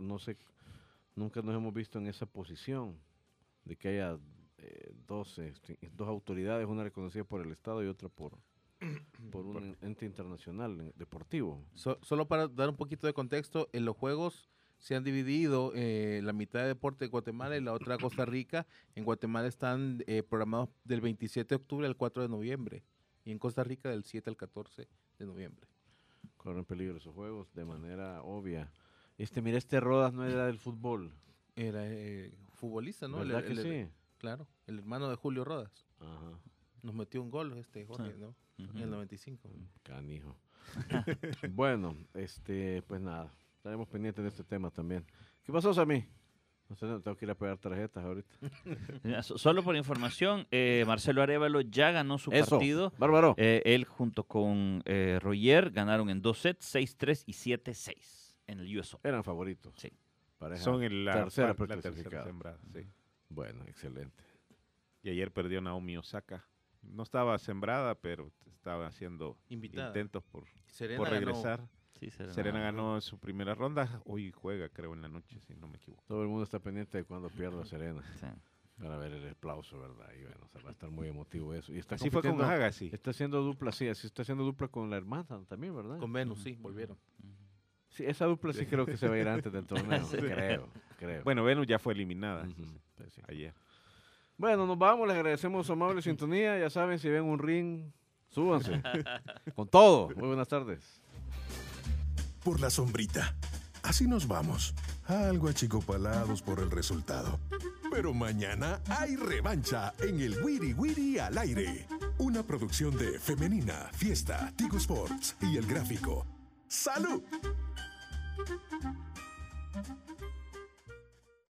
nunca nos hemos visto en esa posición de que haya dos autoridades, una reconocida por el Estado y otra por un ente internacional deportivo. Solo para dar un poquito de contexto, en los Juegos se han dividido la mitad de deporte de Guatemala y la otra Costa Rica. En Guatemala están programados del 27 de octubre al 4 de noviembre y en Costa Rica del 7 al 14 de noviembre. Corren peligro esos juegos de manera obvia. Mira, Rodas no era del fútbol. Era futbolista, ¿no? ¿Verdad que sí? Claro, el hermano de Julio Rodas. Ajá. Nos metió un gol Jorge, Sí. ¿no? En el 95. Canijo. Bueno, pues nada, estaremos pendientes de este tema también. ¿Qué pasó, Sammy? No sé, tengo que ir a pegar tarjetas ahorita. Mira, solo por información, Marcelo Arévalo ya ganó su Eso, partido. bárbaro. Él junto con Roger ganaron en 2 sets, 6-3 y 7-6 en el US Open. Eran favoritos. Sí. Pareja Son en la tercera la tercera preclasificada. sembrada, sí. Bueno, excelente. Y ayer perdió Naomi Osaka. No estaba sembrada, pero estaba haciendo Invitada. intentos por Serena regresar. Sí, Serena ganó su primera ronda. Hoy juega, creo, en la noche, si no me equivoco. Todo el mundo está pendiente de cuando pierda Serena. Sí. Para ver el aplauso, ¿verdad? Y bueno, va a estar muy emotivo eso. Y está Así fue con compitiendo- Agassi. Está haciendo dupla, sí, así está haciendo dupla con la hermana también, ¿verdad? Con Venus, sí, volvieron. Sí, esa dupla sí creo que se va a ir antes del torneo. Sí. Creo. Bueno, Venus ya fue eliminada Ujú, pues sí. ayer. Bueno, nos vamos, les agradecemos su amable sintonía. Ya saben, si ven un ring, súbanse. Con todo. Muy buenas tardes. Por la sombrita. Así nos vamos. Algo achicopalados por el resultado. Pero mañana hay revancha en el Wiri Wiri al aire. Una producción de Femenina, Fiesta, Tigo Sports y El Gráfico. ¡Salud!